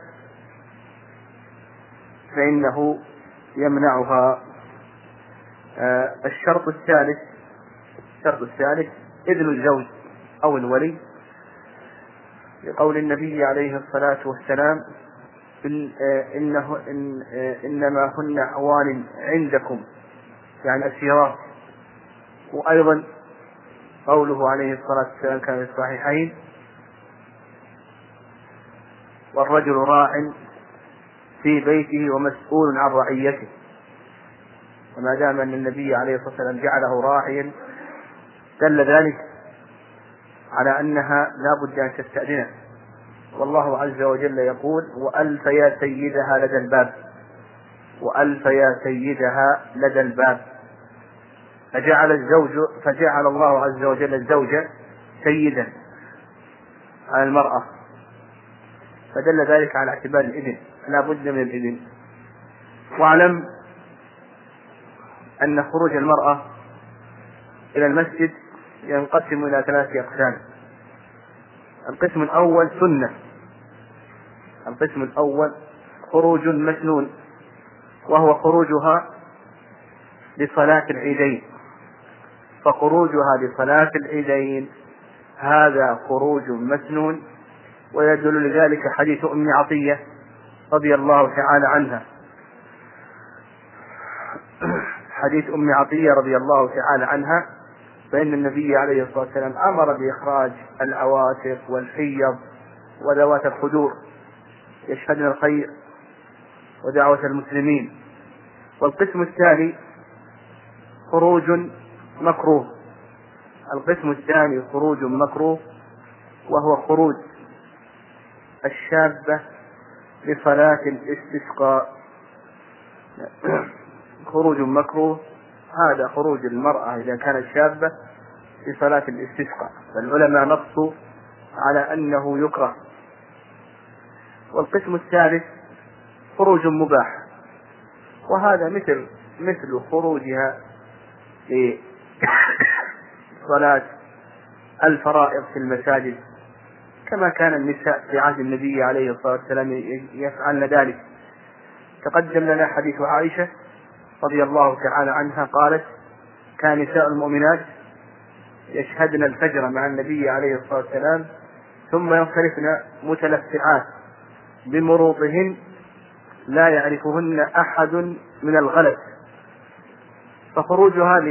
فإنه يمنعها. آه الشرط الثالث الشرط الثالث إذن الزوج أو الولي، لقول النبي عليه الصلاة والسلام: إن إنه إن إنما هن أعوان عندكم، يعني أسيرات. وأيضا قوله عليه الصلاة والسلام كان في الصحيحين: والرجل راع في بيته ومسؤول عن رعيته. وما دام أن النبي عليه الصلاة والسلام جعله راعيا دل ذلك على أنها لا بد أن تستأذنه. والله عز وجل يقول: وألف يا سيدها لدى الباب وألف يا سيدها لدى الباب. فجعل الزوج فجعل الله عز وجل الزوج سيدا، على المرأة، فدل ذلك على اعتبار الإذن، لا بد من الإذن. واعلم أن خروج المرأة إلى المسجد ينقسم إلى ثلاثة أقسام. القسم الأول سنة، القسم الأول خروج مسنون، وهو خروجها لصلاة العيدين، فخروجها لصلاة العيدين هذا خروج مسنون، ويدل لذلك حديث أم عطية رضي الله تعالى عنها، حديث أم عطية رضي الله تعالى عنها، فإن النبي عليه الصلاة والسلام أمر بإخراج العواتق والحيض وذوات الخدور يشهدن الخير ودعوة المسلمين. والقسم الثاني خروج مكروه، القسم الثاني خروج مكروه وهو خروج الشابة لصلاة الاستسقاء. خروج مكروه هذا خروج المرأة إذا كانت شابة لصلاة الاستسقاء، فالعلماء نصوا على أنه يكره. والقسم الثالث خروج مباح، وهذا مثل مثل خروجها لصلاة الفرائض في المساجد، كما كان النساء في عهد النبي عليه الصلاة والسلام يفعلن ذلك. تقدم لنا حديث عائشة رضي الله تعالى عنها قالت: كان نساء المؤمنات يشهدن الفجر مع النبي عليه الصلاة والسلام ثم ينصرفن متلفعات بمروطهن لا يعرفهن أحد من الغلس، فخروجها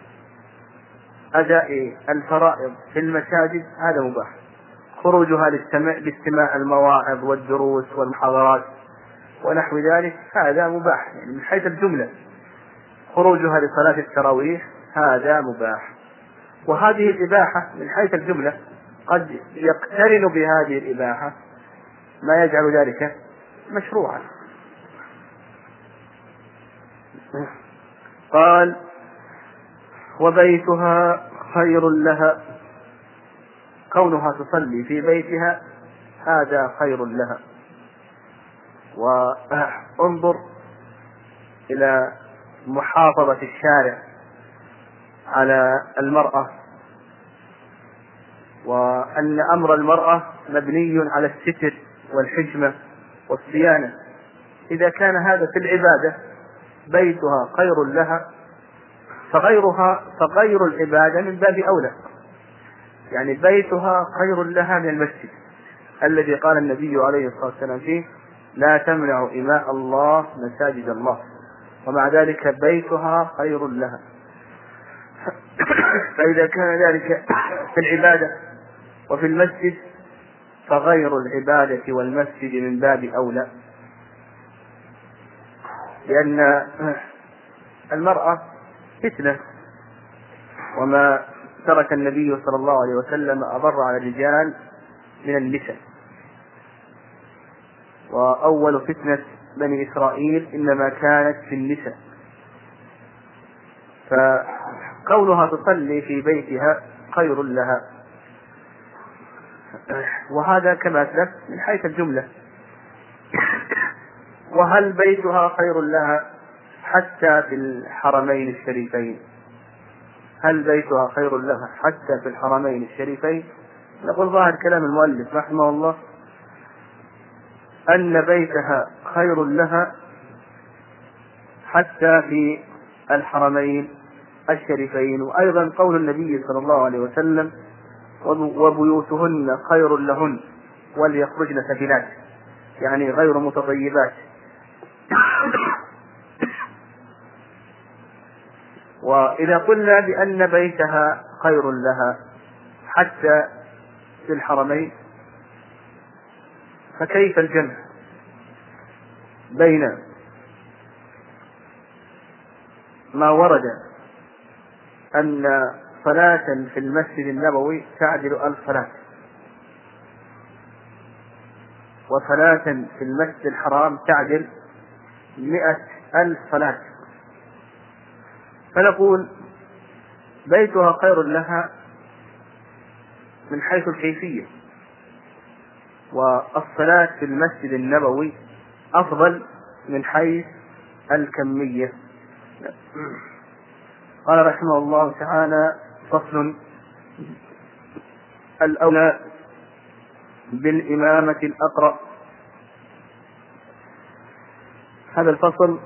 لأداء الفرائض في المساجد هذا مباح. خروجها لاستماع المواعظ والدروس والمحاضرات ونحو ذلك هذا مباح، يعني من حيث الجملة. خروجها لصلاة التراويح هذا مباح. وهذه الإباحة من حيث الجملة قد يقترن بهذه الإباحة ما يجعل ذلك مشروعا. قال: وبيتها خير لها، كونها تصلي في بيتها هذا خير لها. وانظر إلى محافظة الشارع على المرأة، وأن أمر المرأة مبني على الستر والحشمة والصيانة. إذا كان هذا في العبادة بيتها خير لها، فغيرها فغير العبادة من باب أولى، يعني بيتها خير لها من المسجد الذي قال النبي عليه الصلاة والسلام فيه: لا تمنع إماء الله مساجد الله، ومع ذلك بيتها خير لها. فإذا كان ذلك في العبادة وفي المسجد فغير العبادة والمسجد من باب أولى، لأن المرأة فتنة، وما ترك النبي صلى الله عليه وسلم أضر على الرجال من النساء. وأول فتنة بني إسرائيل إنما كانت في النساء، فكونها تصلي في بيتها خير لها. وهذا كما أسلف من حيث الجملة. وهل بيتها خير لها حتى في الحرمين الشريفين؟ هل بيتها خير لها حتى في الحرمين الشريفين؟ نقول ظاهر كلام المؤلف رحمه الله أن بيتها خير لها حتى في الحرمين الشريفين. وأيضا قول النبي صلى الله عليه وسلم: وبيوتهن خير لهن وليخرجن سبيلات، يعني غير متطيبات. وإذا قلنا بأن بيتها خير لها حتى في الحرمين فكيف الجمع بين ما ورد أن صلاة في المسجد النبوي تعدل ألف صلاة، وصلاة في المسجد الحرام تعدل مئة ألف صلاة؟ فنقول بيتها خير لها من حيث الكيفية، والصلاة في المسجد النبوي أفضل من حيث الكمية. قال رحمه الله تعالى: فصل: الأولى بالإمامة الأقرأ. هذا الفصل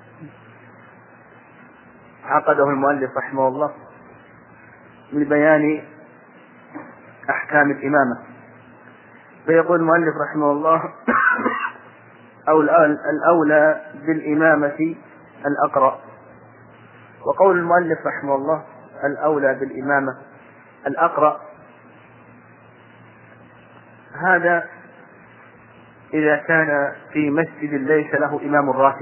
عقده المؤلف رحمه الله لبيان أحكام الإمامة. فيقول المؤلف رحمه الله: أو الأولى بالإمامة الأقرأ. وقول المؤلف رحمه الله الأولى بالإمامة الأقرأ هذا إذا كان في مسجد ليس له إمام راتب.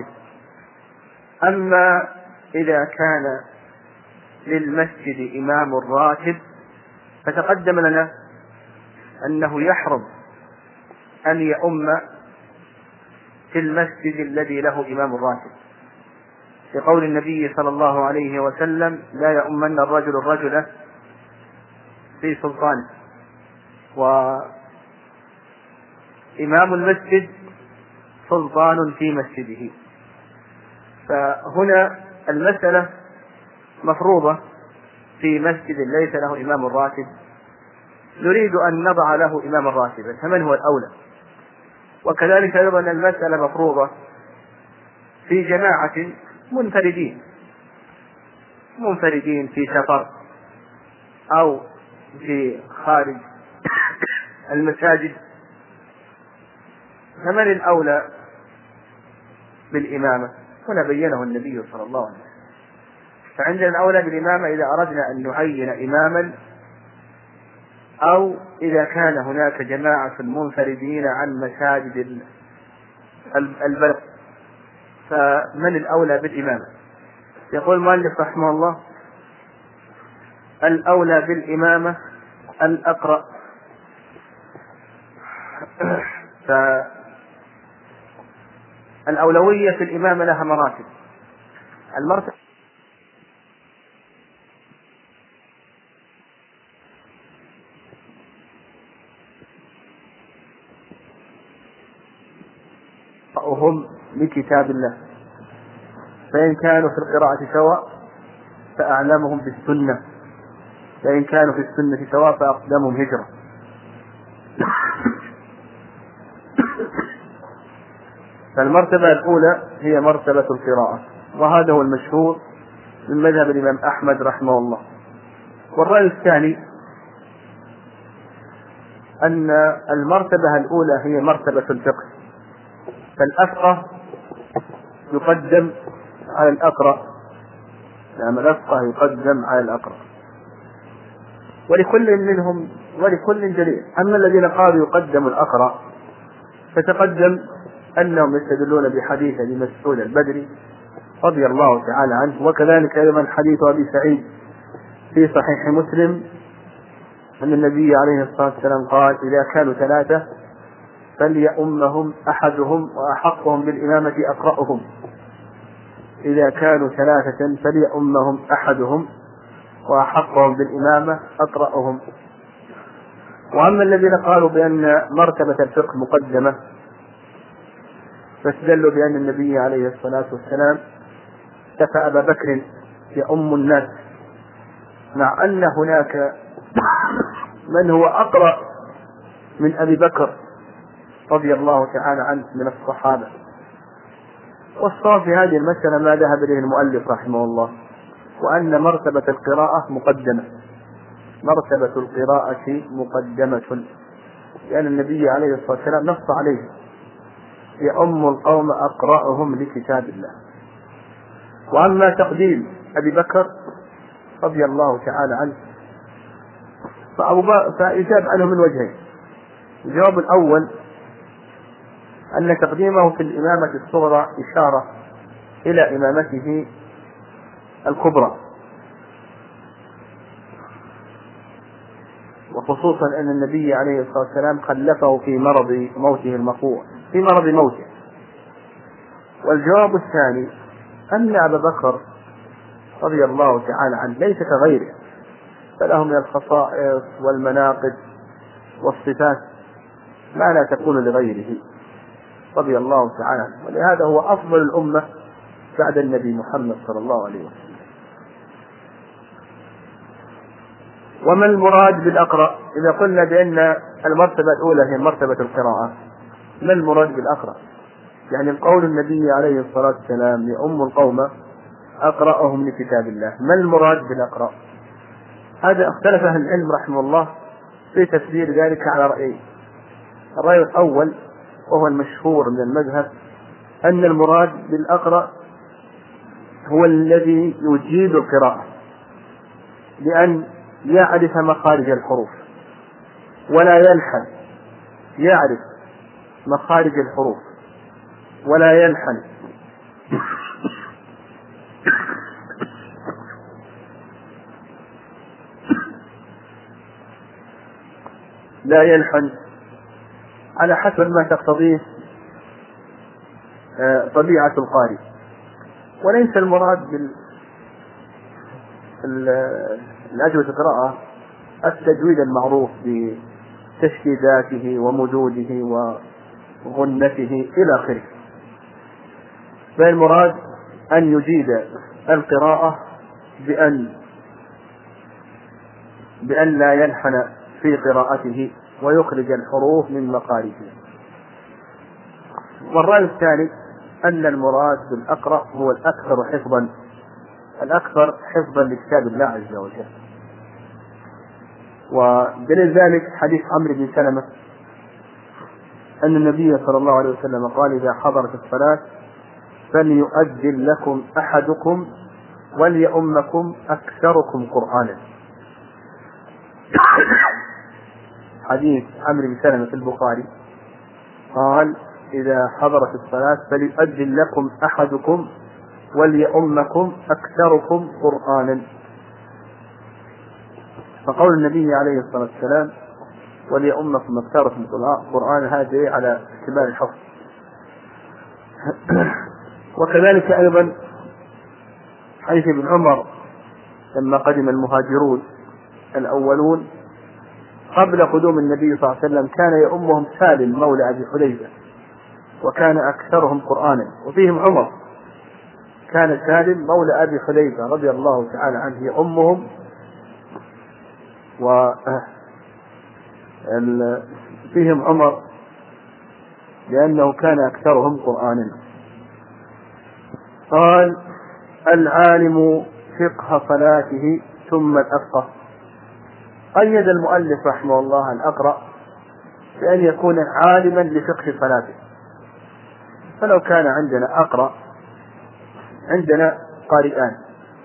أما إذا كان للمسجد إمام راتب فتقدم لنا أنه يحرم أن يؤم في المسجد الذي له إمام راتب، لقول النبي صلى الله عليه وسلم: لا يؤمن الرجل الرجل في سلطانه. وإمام المسجد سلطان في مسجده. فهنا المسألة مفروضة في مسجد ليس له إمام راتب، نريد أن نضع له إمام راتبا، فمن هو الأولى؟ وكذلك أيضا المسألة مفروضة في جماعة منفردين منفردين في سفر أو في خارج المساجد، فمن الأولى بالإمامة؟ هنا بينه النبي صلى الله عليه وسلم. فعندنا الأولى بالإمامة إذا أردنا أن نعين إماما، أو إذا كان هناك جماعة منفردين عن مساجد البلد، فمن الأولى بالإمامة؟ يقول المؤلف رحمه الله: الأولى بالإمامة الأقرأ. فالأولوية في الإمامة لها مراتب. المرتبة هم لكتاب الله، فإن كانوا في القراءة سواء فأعلمهم بالسنة، فإن كانوا في السنة سواء فأقدمهم هجرة. فالمرتبة الأولى هي مرتبة القراءة، وهذا هو المشهور من مذهب الإمام أحمد رحمه الله. والرأي الثاني أن المرتبة الأولى هي مرتبة الفقه، فالأفقه يقدم على الأقرأ، نعم الأفقه يقدم على الأقرأ، ولكل منهم ولكل جليل. أما الذين قالوا يقدم الأقرأ فتقدم أنهم يستدلون بحديث أبي مسعود البدري رضي الله تعالى عنه، وكذلك أيضا حديث أبي سعيد في صحيح مسلم أن النبي عليه الصلاة والسلام قال: إذا كانوا ثلاثة فليؤمهم أحدهم وأحقهم بالإمامة أقرأهم. إذا كانوا ثلاثة فليؤمهم أحدهم وأحقهم بالإمامة أقرأهم. وأما الذين قالوا بأن مرتبة الفقه مقدمة فاستدلوا بأن النبي عليه الصلاة والسلام كفى أبا بكر يؤم الناس، مع أن هناك من هو أقرأ من أبي بكر رضي الله تعالى عنه من الصحابة. والصواب في هذه المسألة ما ذهب إليه المؤلف رحمه الله، وأن مرتبة القراءة مقدمة، مرتبة القراءة مقدمة، لأن النبي عليه الصلاة والسلام نص عليه: يؤم القوم أقرأهم لكتاب الله. وأما تقديم أبي بكر رضي الله تعالى عنه فيجاب عنه من وجهين. الجواب الأول أن تقديمه في الإمامة الصغرى إشارة إلى إمامته الكبرى، وخصوصا أن النبي عليه الصلاة والسلام خلفه في مرض موته المقوع في مرض موته. والجواب الثاني أن أبا بكر رضي الله تعالى عنه ليس كغيره، فله من الخصائص والمناقب والصفات ما لا تكون لغيره رضي الله تعالى عنه. ولهذا هو أفضل الأمة بعد النبي محمد صلى الله عليه وسلم. وما المراد بالأقرأ؟ إذا قلنا بأن المرتبة الأولى هي مرتبة القراءة، ما المراد بالأقرأ؟ يعني قول النبي عليه الصلاة والسلام يؤم القوم أقرأهم لكتاب الله، ما المراد بالأقرأ؟ هذا اختلف أهل العلم رحمه الله في تفسير ذلك على رأيين. الرأي الأول وهو المشهور من المذهب أن المراد بالأقرأ هو الذي يجيد القراءة بأن يعرف مخارج الحروف ولا يلحن، يعرف مخارج الحروف ولا يلحن لا يلحن على حسب ما تقتضيه طبيعة القارئ. وليس المراد بالأجوبة القراءة التجويد المعروف بتشديداته ومدوده وغنته إلى آخره، بل المراد أن يجيد القراءة بأن بأن لا يلحن في قراءته ويخرج الحروف من مخارجها. والرأي الثاني أن المراد بالأقرأ هو الأكثر حفظا، الأكثر حفظا لكتاب الله عز وجل. ودليل ذلك حديث عمرو بن سلمة أن النبي صلى الله عليه وسلم قال: إذا حضرت الصلاة فليؤذن لكم أحدكم وليؤمكم أكثركم قرآنا. حديث عمرو بن سلمة في البخاري قال: إذا حضرت الصلاة فليؤذن لكم أحدكم وليؤمكم أكثركم قرآنا. فقول النبي عليه الصلاة والسلام وليؤمكم أكثركم قرآنا هذا على احتمال الحفظ. وكذلك أيضا حديث ابن عمر لما قدم المهاجرون الأولون قبل قدوم النبي صلى الله عليه وسلم كان يؤمهم سالم مولى أبي حذيفة وكان أكثرهم قرآنا، وفيهم عمر كان سالم مولى أبي حذيفة رضي الله تعالى عنه يؤمهم، وفيهم عمر لأنه كان أكثرهم قرآنا. قال: العالم فقه صلاته ثم الأفقه. قيد المؤلف رحمه الله الأقرأ بأن يكون عالما لفقه صلاته. فلو كان عندنا أقرأ، عندنا قارئان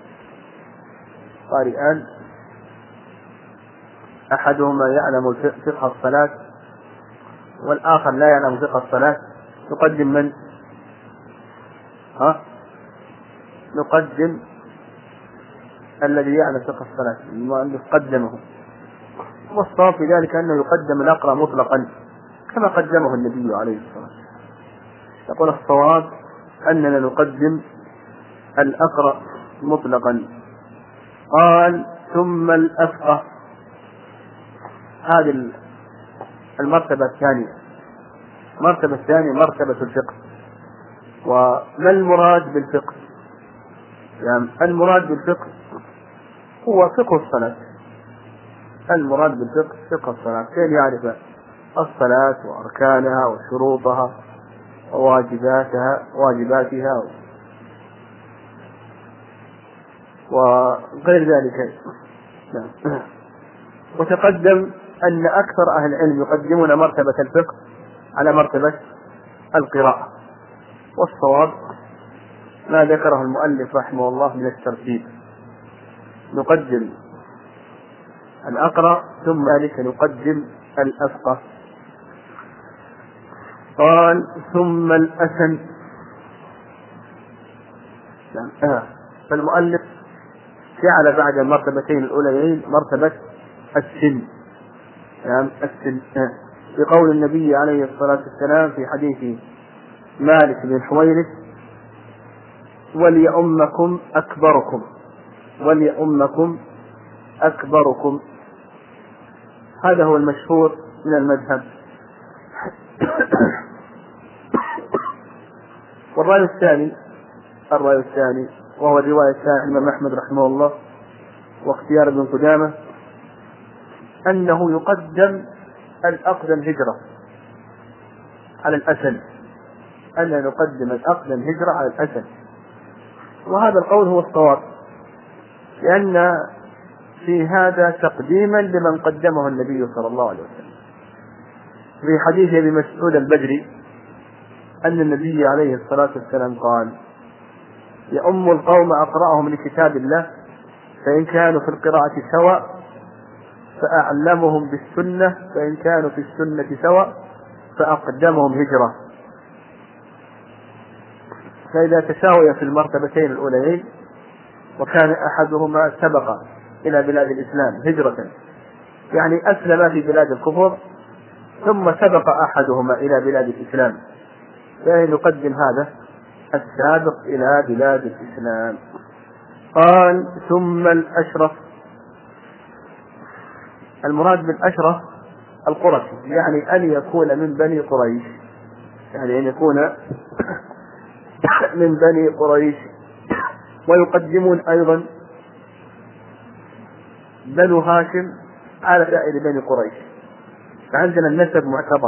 قارئان أحدهما يعلم فقه الصلاة والآخر لا يعلم فقه الصلاة، نقدم من؟ ها؟ نقدم الذي يعلم فقه الصلاة، المؤلف قدمه. والصواب في ذلك أنه يقدم الأقرأ مطلقا كما قدمه النبي عليه الصلاة والسلام. يقول الصواب أننا نقدم الأقرأ مطلقا. قال: ثم الأفقه. هذه المرتبة الثانية. المرتبة الثانية مرتبة الفقه. وما المراد بالفقه؟ يعني المراد بالفقه هو فقه الصلاة. المراد بالفقه فقه الصلاة، كيف يعرف الصلاة وأركانها وشروطها وواجباتها واجباتها وغير ذلك. وتقدم أن أكثر أهل العلم يقدمون مرتبة الفقه على مرتبة القراءة، والصواب ما ذكره المؤلف رحمه الله من الترتيب، نقدم الأقرأ ثم ذلك نقدم الأفقه. قال: ثم الأسن. فالمؤلف جعل بعد المرتبتين الأوليين مرتبة السن، يعني السن بقول النبي عليه الصلاة والسلام في حديث مالك بن حويرث: وليؤمكم أكبركم وليؤمكم أكبركم. هذا هو المشهور من المذهب، والرأي الثاني الرأي الثاني وهو الرواية الثانية الإمام أحمد رحمه الله واختيار ابن قدامة أنه يقدم الأقدم هجرة على الأسل، أن نقدم الأقدم هجرة على الأسل، وهذا القول هو الصواب، لأن في هذا تقديما لمن قدمه النبي صلى الله عليه وسلم. في حديث ابي مسعود البدري أن النبي عليه الصلاة والسلام قال: يؤم القوم أقرأهم لكتاب الله، فإن كانوا في القراءة سواء فأعلمهم بالسنة، فإن كانوا في السنة سواء فأقدمهم هجرة. فإذا تساوي في المرتبتين الأوليين وكان أحدهما سبق إلى بلاد الإسلام هجرة، يعني أسلم في بلاد الكفر ثم سبق أحدهما إلى بلاد الإسلام، يعني نقدم هذا السابق إلى بلاد الإسلام. قال: ثم الأشرف. المراد بالأشرف القرشي، يعني أن يكون من بني قريش، يعني أن يكون من بني قريش. ويقدمون أيضا بنو هاشم على سائر بني قريش، فعندنا النسب معتبر،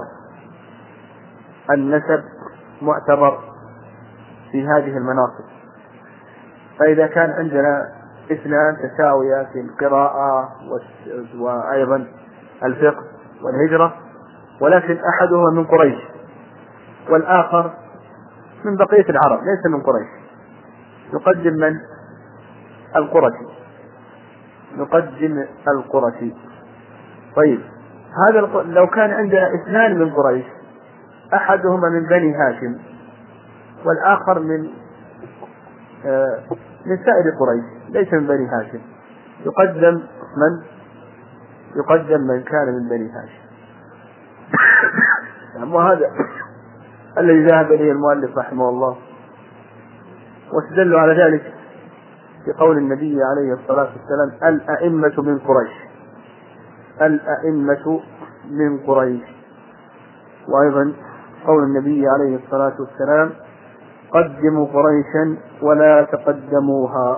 النسب معتبر في هذه المناصب. فإذا كان عندنا اثنان تساويا في القراءة وأيضا الفقه والهجرة، ولكن أحدهما من قريش والآخر من بقية العرب ليس من قريش، نقدم من؟ القرشي، نقدم القرشي. طيب، هذا لو كان عندنا اثنان من قريش، أحدهما من بني هاشم والآخر من آه من سائر قريش ليس من بني هاشم، يقدم من؟ يقدم من كان من بني هاشم. وهذا الذي ذهب إليه المؤلف رحمه الله، واستدلوا على ذلك بقول النبي عليه الصلاة والسلام: الأئمة من قريش، الأئمة من قريش. وأيضا قول النبي عليه الصلاة والسلام: قدموا قريشا ولا تقدموها.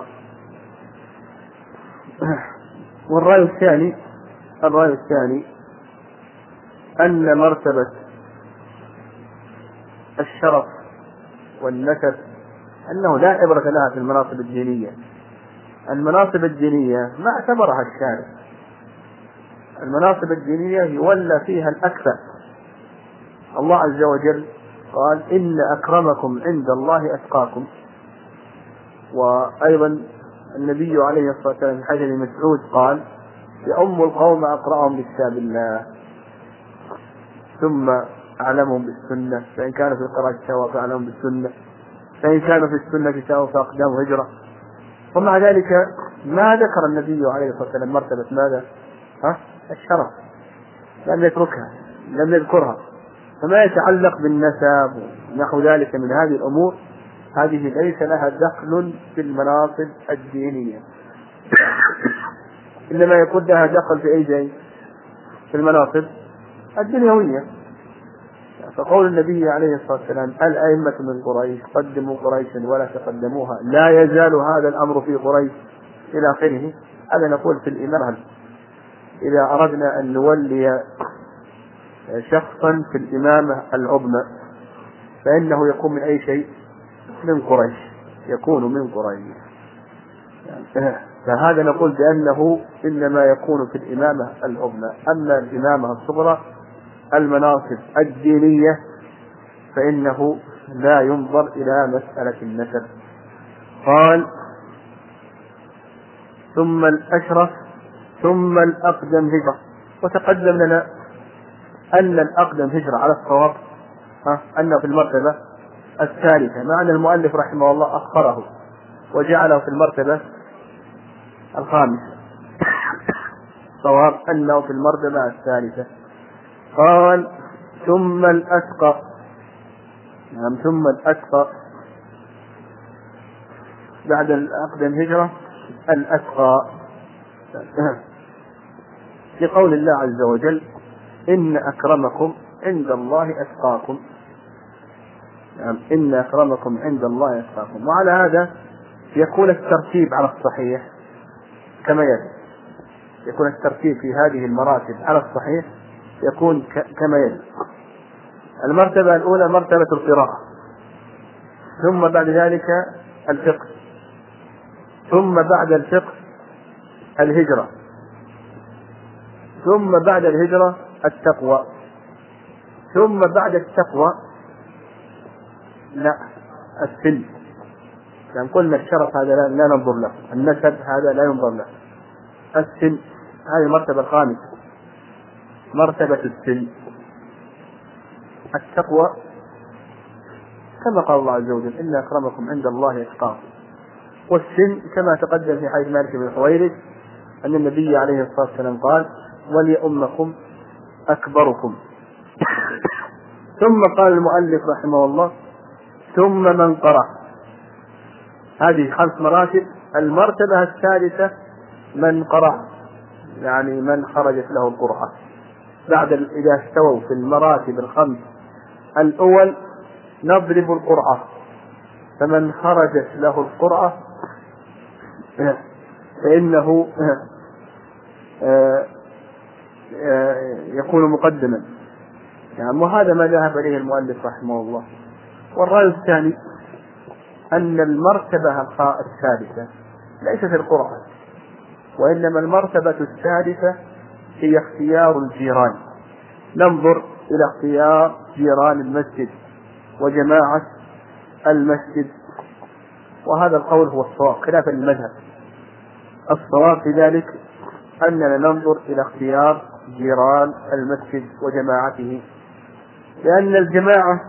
والرأي الثاني الرأي الثاني أن مرتبة الشرف والنسب أنه لا عبرة لها في المناصب الدينية. المناصب الدينية ما اعتبرها الشارع، المناصب الدينية يولى فيها الأكثر. الله عز وجل قال: إن أكرمكم عند الله أتقاكم. وأيضا النبي عليه الصلاة والسلام في حديث ابن مسعود قال: يؤم القوم أقرأهم لكتاب الله ثم أعلمهم بالسنة، فإن كانوا في القراءة سواء فأعلمهم بالسنة، فإن كانوا في السنة سواء فأقدامهم هجرة. ومع ذلك ما ذكر النبي عليه الصلاة والسلام مرتبة ماذا؟ ها؟ الشرف، لم يتركها، لم يذكرها. فما يتعلق بالنسب ونحو ذلك من هذه الأمور، هذه ليس لها دخل في المناصب الدينية، إنما يكون لها دخل في أي شيء؟ في المناصب الدنيوية. فقول النبي عليه الصلاة والسلام: الأئمة من قريش، قدموا قريشا ولا تقدموها، لا يزال هذا الأمر في قريش إلى آخره. هذا نقول في الإمامة إذا أردنا أن نولي شخصا في الإمامة العظمى فإنه يكون من أي شيء؟ من قريش، يكون من قريش. فهذا نقول بأنه إنما يكون في الإمامة العظمى. أما الإمامة الصغرى المناصب الدينية فإنه لا ينظر إلى مسألة النسب. قال: ثم الأشرف ثم الأقدم هجرة. وتقدم لنا أن الأقدم هجرة على الصواب أنه في المرتبة الثالثة، مع أن المؤلف رحمه الله أخره وجعله في المرتبة الخامسة، صواب أنه في المرتبة الثالثة. قال: ثم الأتقى. نعم، ثم الأتقى بعد الأقدم هجرة الأتقى، في قول الله عز وجل: إن أكرمكم عند الله أتقاكم. يعني إن أكرمكم عند الله أتقاكم. وعلى هذا يكون الترتيب على الصحيح كما يلي. يكون الترتيب في هذه المراتب على الصحيح يكون كما يلي: المرتبة الأولى مرتبة القراءة، ثم بعد ذلك الفقه، ثم بعد الفقه الهجرة، ثم بعد الهجرة التقوى، ثم بعد التقوى لا السن. يعني قلنا الشرف هذا لا, لا ننظر له، النسب هذا لا ينظر له، السن هذه المرتبة الخامسة، مرتبة السن. التقوى كما قال الله عز وجل: إن أكرمكم عند الله أتقاكم. والسن كما تقدم في حديث مالك بن الحويرث أن النبي عليه الصلاة والسلام قال: وليؤمكم أكبركم. ثم قال المؤلف رحمه الله: ثم من قرأ. هذه خمس مراتب. المرتبة الثالثة من قرأ، يعني من خرجت له القرآن. بعد إذا استووا في المراتب الخمس الأول نضرب القرآن، فمن خرجت له القرآن فإنه يكون مقدما. يعني وهذا ما ذهب إليه المؤلف رحمه الله. والرأي الثاني أن المرتبة الثالثة ليست القرآن، وإنما المرتبة الثالثة هي اختيار الجيران. ننظر إلى اختيار جيران المسجد وجماعة المسجد، وهذا القول هو الصواب خلافا للمذهب. الصواب في ذلك أننا ننظر إلى اختيار جيران المسجد وجماعته، لأن الجماعة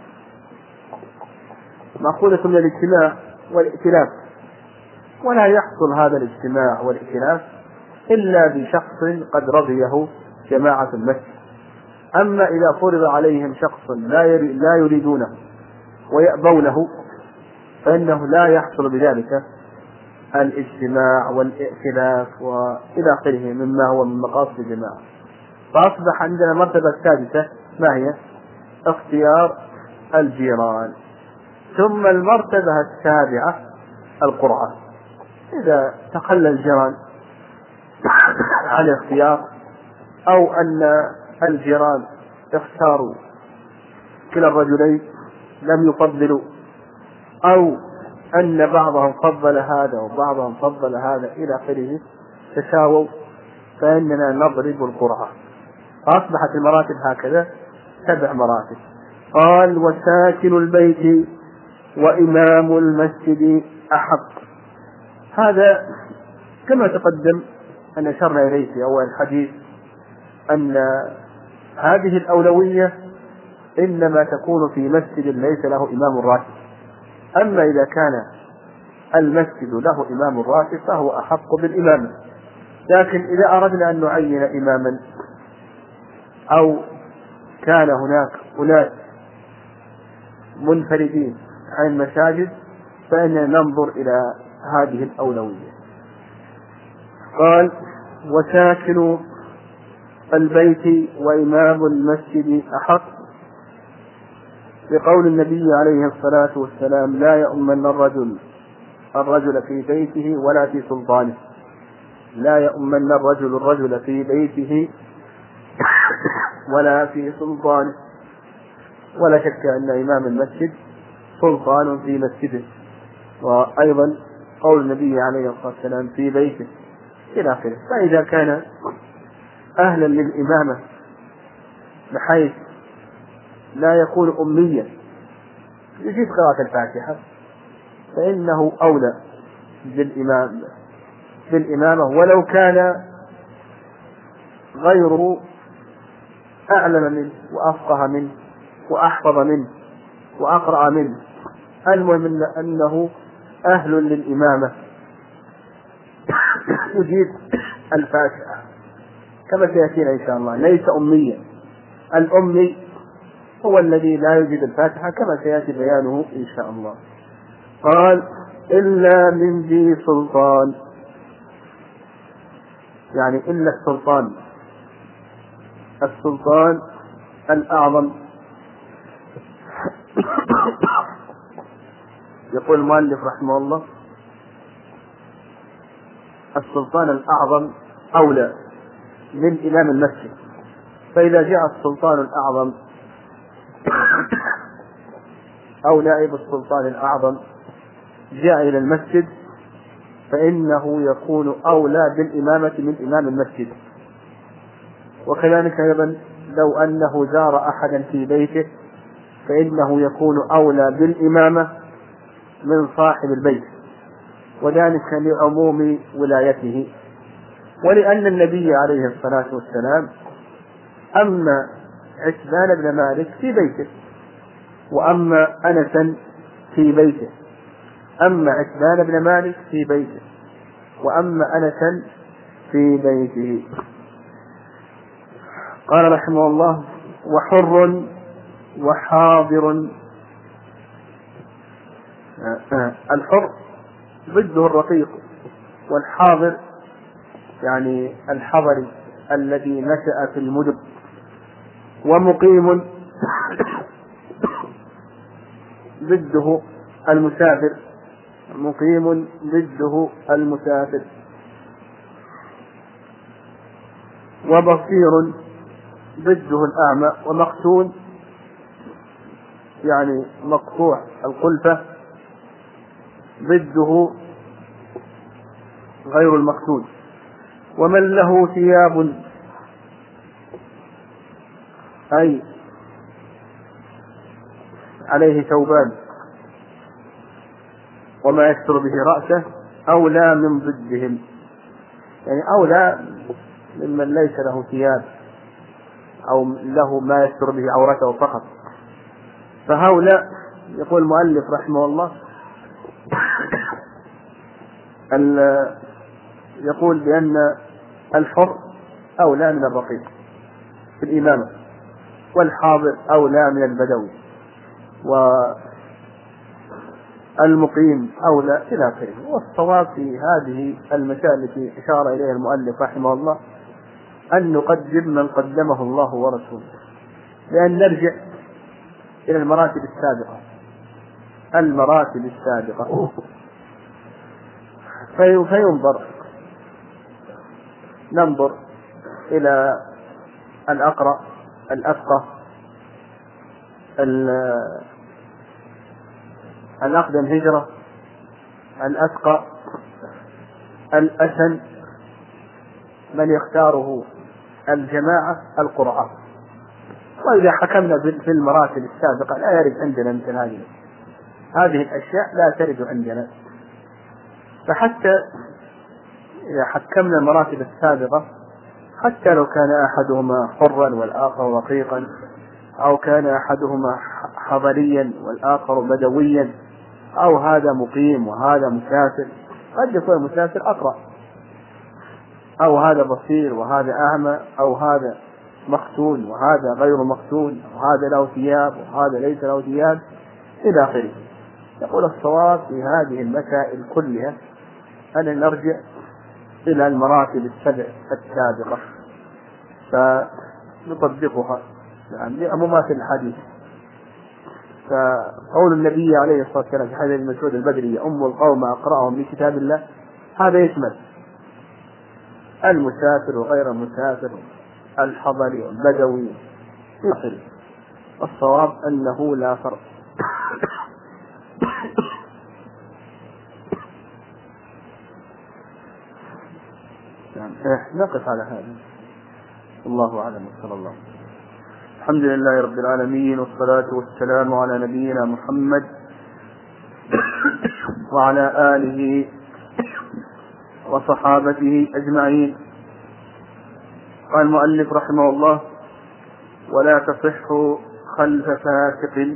مأخوذة من الاجتماع والائتلاف، ولا يحصل هذا الاجتماع والائتلاف إلا بشخص قد رضيه جماعة المسجد. أما إذا فرض عليهم شخص لا يريدونه ويأبونه فإنه لا يحصل بذلك الاجتماع والائتلاف وإلى آخره مما هو من مقاصد الجماعة. فأصبح عندنا المرتبة السادسة ما هي؟ اختيار الجيران. ثم المرتبة السابعة القرآن. إذا تخلى الجيران عن الاختيار، أو أن الجيران اختاروا كلا الرجلين لم يفضلوا، أو أن بعضهم فضل هذا وبعضهم فضل هذا إلى آخره تساووا، فإننا نضرب القرآن. فأصبحت المراتب هكذا سبع مراتب. قال: وساكن البيت وإمام المسجد أحق. هذا كما تقدم أن أشرنا إليه في أول الحديث أن هذه الأولوية إنما تكون في مسجد ليس له إمام راتب. أما إذا كان المسجد له إمام راتب فهو أحق بالإمامة. لكن إذا أردنا أن نعين إماما أو كان هناك أناس منفردين عن المساجد فإننا ننظر إلى هذه الأولوية. قال: وساكن البيت وإمام المسجد أحق، بقول النبي عليه الصلاة والسلام: لا يؤمن الرجل الرجل في بيته ولا في سلطانه. لا يؤمن الرجل الرجل في بيته ولا في سلطانه. ولا شك أن إمام المسجد سلطان في مسجده، وأيضا قول النبي عليه الصلاة والسلام في بيته إلى آخره. فإذا كان أهلا للإمامة بحيث لا يكون أميا يجيب قراءة الفاتحة فإنه أولى بالإمام بالإمامة، ولو كان غيره أعلم منه وأفقه منه وأحفظ منه وأقرأ منه. المهم أنه أهل للإمامة يجيب الفاتحة كما سيأتينا إن شاء الله. ليس أميا، الأمي هو الذي لا يجيب الفاتحة كما سيأتي بيانه إن شاء الله. قال: إلا من ذي سلطان، يعني إلا السلطان. السلطان الأعظم. يقول المؤلف رحمه الله: السلطان الأعظم أولى من إمام المسجد. فإذا جاء السلطان الأعظم أو نائب السلطان الأعظم جاء إلى المسجد فإنه يكون أولى بالإمامة من إمام المسجد. وكذلك أيضا لو أنه زار أحدا في بيته فإنه يكون أولى بالإمامة من صاحب البيت، وذلك لعموم ولايته. ولأن النبي عليه الصلاة والسلام أما عتبان بن مالك في بيته، وأما أنسا في بيته، أما عتبان بن مالك في بيته وأما أنسا في بيته. قال رحمه الله: وحر وحاضر. الحر ضده الرقيق، والحاضر يعني الحضري الذي نشأ في المدن. ومقيم ضده المسافر، مقيم ضده المسافر. وبصير ضده الأعمى. ومقتول يعني مقطوع القلفة ضده غير المقتول. ومن له ثياب أي عليه ثوبان وما يستر به رأسه أولى من ضدهم، يعني أولى ممن ليس له ثياب أو له ما يستر به عورته فقط. فهؤلاء يقول المؤلف رحمه الله يقول بأن الحر أولى من الرقيق في الإمامة، والحاضر أولى من البدوي، والمقيم أولى إلى آخره. والصواب في هذه المسائل التي أشار إليها المؤلف رحمه الله أن نقدم من قدمه الله ورسوله، لأن نرجع إلى المراتب السابقة المراتب السابقة فينظر ننظر إلى الأقرأ الأفقه الأقدم هجرة الأتقى الأسن، من يختاره الجماعة القرآن. وإذا حكمنا في المراتب السابقة لا يرد عندنا مثل هذه هذه الأشياء لا ترد عندنا. فحتى إذا حكمنا المراتب السابقة حتى لو كان أحدهما حرا والآخر رقيقا، أو كان أحدهما حضريا والآخر بدويا، أو هذا مقيم وهذا مسافر، قد يكون المسافر أقرأ، أو هذا بصير وهذا أعمى، أو هذا مختون وهذا غير مختون، أو هذا له ثياب وهذا ليس له ثياب إلى آخره. يقول الصواب في هذه المسائل كلها أن نرجع إلى المراتب السبع السابقة فنطبقها يعني لعمومات الحديث. فقول النبي عليه الصلاة والسلام في حديث المسعود البدري: أم القوم أقرأهم لكتاب الله، هذا يشمل المسافر وغير المسافر، الحضري والبدوي إلى آخره. الصواب أنه لا فرق. نقف على هذا، الله أعلم وصلى الله. الحمد لله رب العالمين، والصلاة والسلام على نبينا محمد وعلى آله وصحابته أجمعين. قال المؤلف رحمه الله: ولا تصح خلف فاسق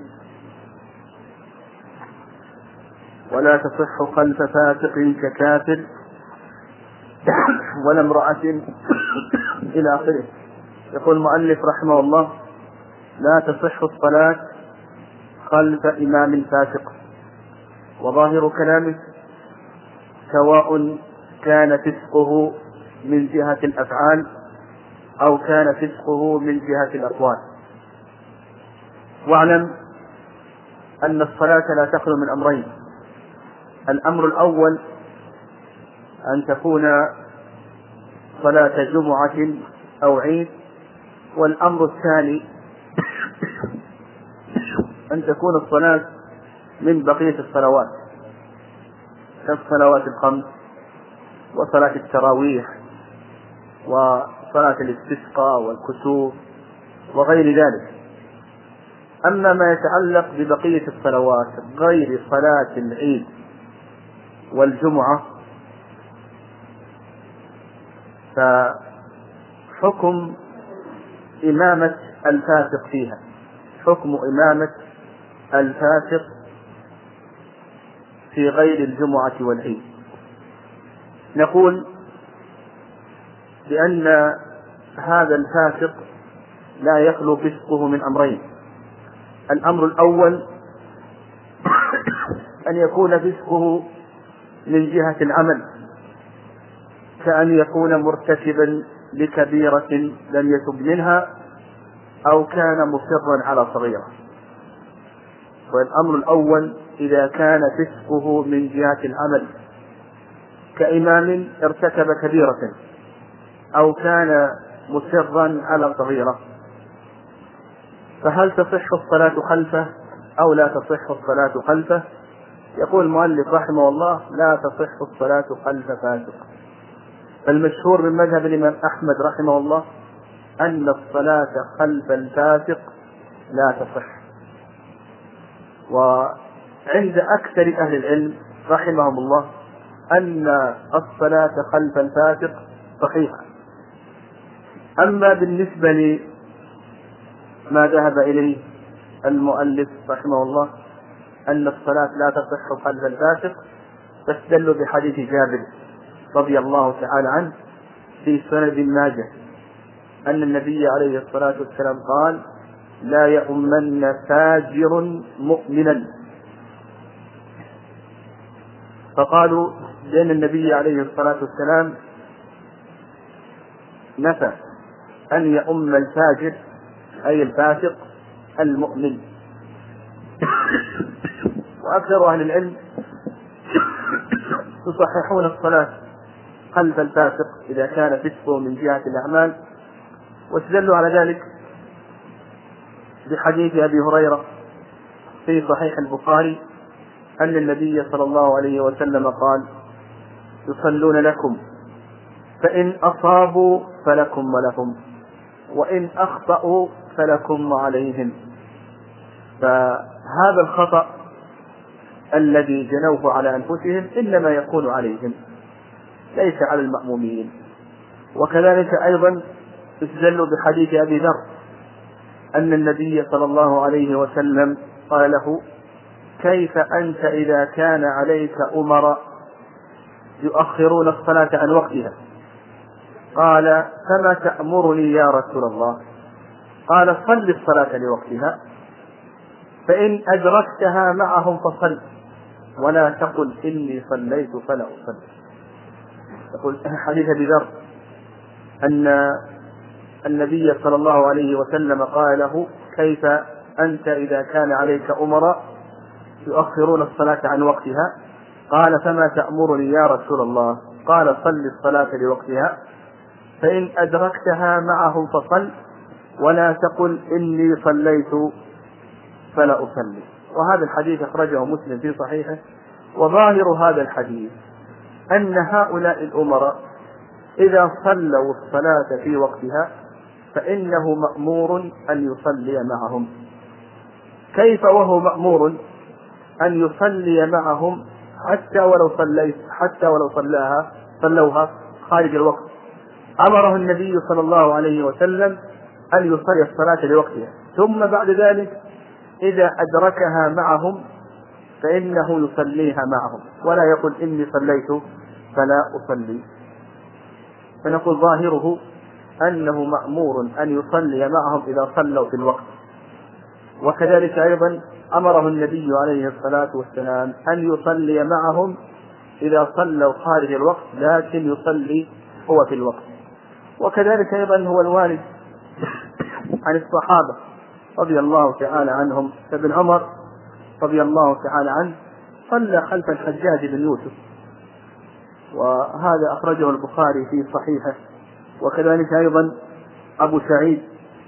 ولا تصح خلف فاسق ككافر ولا امرأة إلى آخره. يقول المؤلف رحمه الله: لا تصح الصلاة خلف إمام فاسق. وظاهر كلامه: سواء كان فسقه من جهة الأفعال أو كان فسقه من جهة الأقوال. واعلم أن الصلاة لا تخلو من أمرين: الأمر الأول أن تكون صلاة جمعة أو عيد، والأمر الثاني أن تكون الصلاة من بقية الصلوات كالصلوات الخمس وصلاة التراويح وصلاة الاستسقاء والكسوف وغير ذلك. أما ما يتعلق ببقية الصلوات غير صلاة العيد والجمعة فحكم إمامة الفاسق فيها حكم إمامة الفاسق في غير الجمعة والعيد. نقول بأن هذا الفاسق لا يخلو فسقه من أمرين: الأمر الأول أن يكون فسقه من جهة العمل، كأن يكون مرتكبا لكبيرة لم يتب منها أو كان مصرا على صغيرة. والأمر الأول إذا كان فسقه من جهة العمل كإمام ارتكب كبيرة أو كان مصرا على صغيرة، فهل تصح الصلاة خلفه أو لا تصح الصلاة خلفه؟ يقول المؤلف رحمه الله: لا تصح الصلاة خلف فاسق. فالمشهور من مذهب الإمام أحمد رحمه الله أن الصلاة خلف الفاسق لا تصح. وعند أكثر أهل العلم رحمهم الله أن الصلاة خلف الفاسق صحيحة. أما بالنسبة لما ذهب إليه المؤلف رحمه الله أن الصلاة لا تصح خلف الفاسق، فاستدلوا بحديث جابر رضي الله تعالى عنه في سنن ابن ماجه أن النبي عليه الصلاة والسلام قال: لا يؤمن فاجر مؤمنا. فقالوا بأن النبي عليه الصلاة والسلام نفى أن يؤم الفاجر أي الفاسق المؤمن. وأكثر أهل العلم يصححون الصلاة خلف الفاسق إذا كان فسقه من جهة الأعمال، واستدلوا على ذلك بحديث أبي هريرة في صحيح البخاري أن النبي صلى الله عليه وسلم قال: يصلون لكم فإن أصابوا فلكم ولهم، وإن أخطأوا فلكم وعليهم. فهذا الخطأ الذي جنوه على أنفسهم إنما يكون عليهم ليس على المأمومين. وكذلك أيضا استدلوا بحديث أبي ذر أن النبي صلى الله عليه وسلم قال له: كيف أنت إذا كان عليك أمراء يؤخرون الصلاة عن وقتها؟ قال: فما تأمرني يا رسول الله؟ قال: صل الصلاة لوقتها، فإن أدركتها معهم فصل، ولا تقل إني صليت فلا أصلي. يقول حديث أبي ذر أن النبي صلى الله عليه وسلم قال له: كيف أنت إذا كان عليك أمراء يؤخرون الصلاة عن وقتها؟ قال: فما تأمرني يا رسول الله؟ قال: صل الصلاة لوقتها، فإن أدركتها معهم فصل، ولا تقل إني صليت فلا أصلي. وهذا الحديث أخرجه مسلم في صحيحه. وظاهر هذا الحديث أن هؤلاء الأمراء إذا صلوا الصلاة في وقتها فإنه مأمور أن يصلي معهم. كيف وهو مأمور أن يصلي معهم حتى ولو صليت حتى ولو صلاها صلوها خارج الوقت؟ أمره النبي صلى الله عليه وسلم أن يصلي الصلاة لوقتها، ثم بعد ذلك إذا أدركها معهم فإنه يصليها معهم، ولا يقول إني صليت فلا أصلي. فنقول ظاهره أنه مأمور أن يصلي معهم إذا صلوا في الوقت. وكذلك أيضا أمره النبي عليه الصلاة والسلام أن يصلي معهم إذا صلوا خارج الوقت، لكن يصلي هو في الوقت. وكذلك أيضا هو الوارد عن الصحابة رضي الله تعالى عنهم. فابن عمر رضي الله تعالى عنه صلى خلف الحجاج بن يوسف، وهذا أخرجه البخاري في صحيحه. وكذلك أيضا أبو سعيد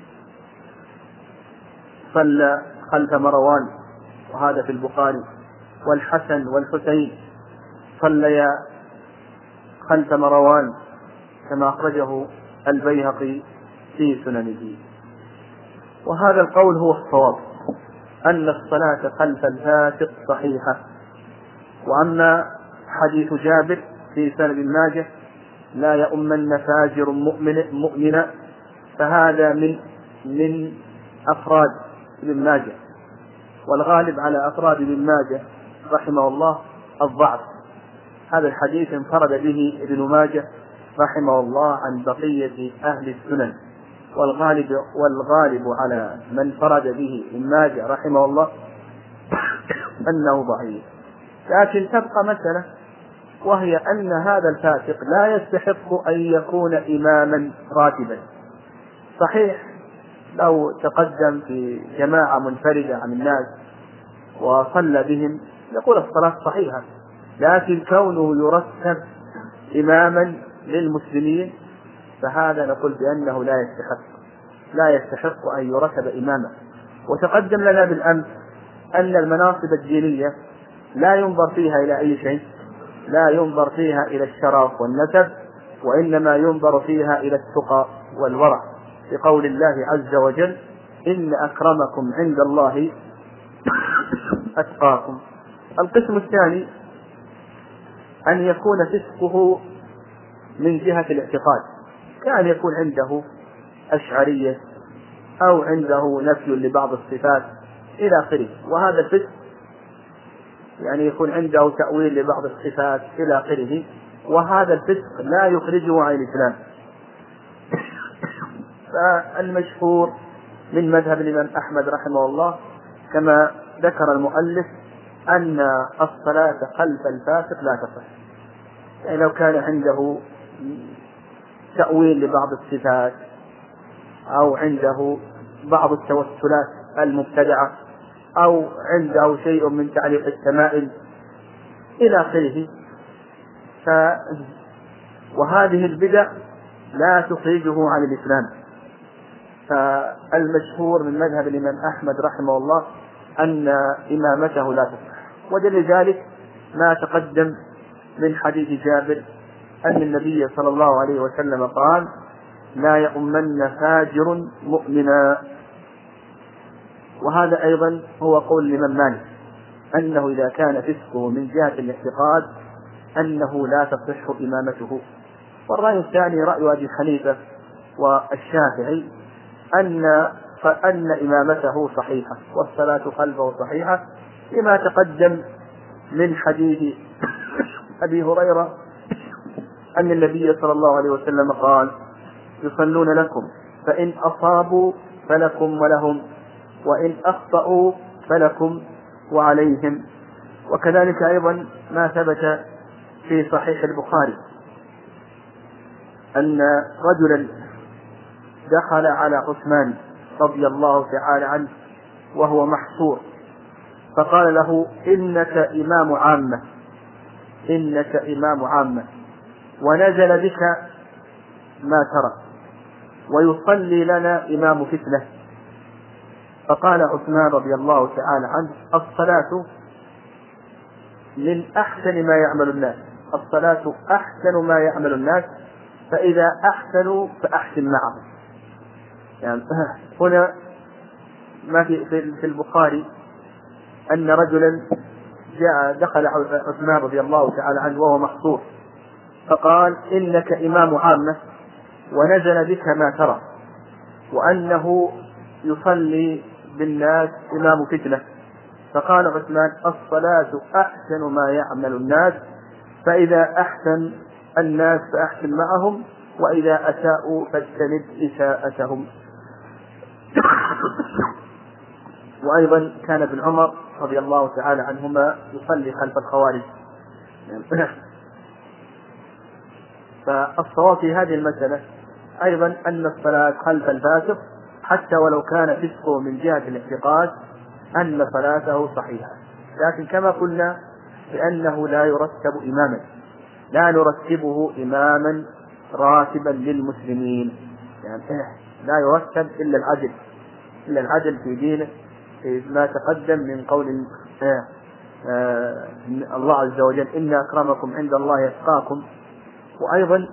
صلى خلف مروان، وهذا في البخاري. والحسن والحسين صليا خلف مروان كما أخرجه البيهقي في سننه. وهذا القول هو الصواب، أن الصلاة خلف الفاسق صحيحة. وأما حديث جابر في سنن ابن ماجه لا يؤمن فاجر مؤمن مؤمنا، فهذا من من أفراد ابن ماجه، والغالب على أفراد ابن ماجه رحمه الله الضعف. هذا الحديث انفرد به ابن ماجه رحمه الله عن بقية أهل السنن، والغالب والغالب على من فرد به ابن ماجه رحمه الله أنه ضعيف. لكن تبقى مسألة، وهي أن هذا الفاسق لا يستحق أن يكون إماما راتبا. صحيح لو تقدم في جماعة منفردة عن الناس وصلى بهم يقول الصلاة صحيحة، لكن كونه يرتب إماما للمسلمين فهذا نقول بأنه لا يستحق لا يستحق أن يرتب إماما. وتقدم لنا بالأمس أن المناصب الدينية لا ينظر فيها إلى أي شيء، لا ينظر فيها إلى الشرف والنسب، وإنما ينظر فيها إلى التقى والورع، لقول الله عز وجل: إن أكرمكم عند الله أتقاكم. القسم الثاني أن يكون فسقه من جهة الاعتقاد، كان يكون عنده أشعرية أو عنده نفي لبعض الصفات إلى آخره، وهذا الفسق يعني يكون عنده تأويل لبعض الصفات إلى آخره، وهذا الفسق لا يخرجه عن الإسلام. فالمشهور من مذهب الإمام أحمد رحمه الله كما ذكر المؤلف أن الصلاة خلف الفاسق لا تصح، يعني لو كان عنده تأويل لبعض الصفات أو عنده بعض التوسلات المبتدعة أو عنده شيء من تعليق التمائم إلى آخره، ف... وهذه البدع لا تخرجه عن الإسلام. فالمشهور من مذهب الإمام أحمد رحمه الله أن إمامته لا تصح، ودليل ذلك ما تقدم من حديث جابر أن النبي صلى الله عليه وسلم قال: لا يؤمن فاجر مؤمنا. وهذا أيضا هو قول الإمام مالك، أنه إذا كان فسقه من جهة الاعتقاد أنه لا تصح إمامته. والرأي الثاني رأي أبي حنيفة والشافعي أن فأن إمامته صحيحة والصلاة خلفه صحيحة، لما تقدم من حديث أبي هريرة أن النبي صلى الله عليه وسلم قال: يصلون لكم فإن أصابوا فلكم ولهم، وإن أخطأوا فلكم وعليهم. وكذلك أيضا ما ثبت في صحيح البخاري أن رجلا دخل على عثمان رضي الله تعالى عنه وهو محصور، فقال له: إنك إمام عامة إنك إمام عامة ونزل بك ما ترى، ويصلي لنا إمام فتنة. فقال عثمان رضي الله تعالى عنه: الصلاة من أحسن ما يعمل الناس الصلاة أحسن ما يعمل الناس فإذا أحسنوا فأحسن معهم. يعني هنا ما في في البخاري أن رجلا جاء دخل عثمان رضي الله تعالى عنه وهو محصور، فقال: إنك إمام عامة ونزل بك ما ترى، وأنه يصلي بالناس إمام فتنة. فقال عثمان: الصلاة أحسن ما يعمل الناس فإذا أحسن الناس فأحسن معهم، وإذا أساءوا فاجتنب إساءتهم. وأيضا كان ابن عمر رضي الله تعالى عنهما يصلي خلف الخوارج. فالصواب في هذه المسألة أيضا أن الصلاة خلف الفاسق حتى ولو كان فسقه من جهة الاعتقاد أن صلاته صحيحة. لكن كما قلنا بأنه لا يرتب إماما، لا نرتبه إماما راتبا للمسلمين، يعني لا يرتب إلا العدل، إلا العدل في دينه، ما تقدم من قول آه آه الله عز وجل إن أكرمكم عند الله يتقاكم. وأيضا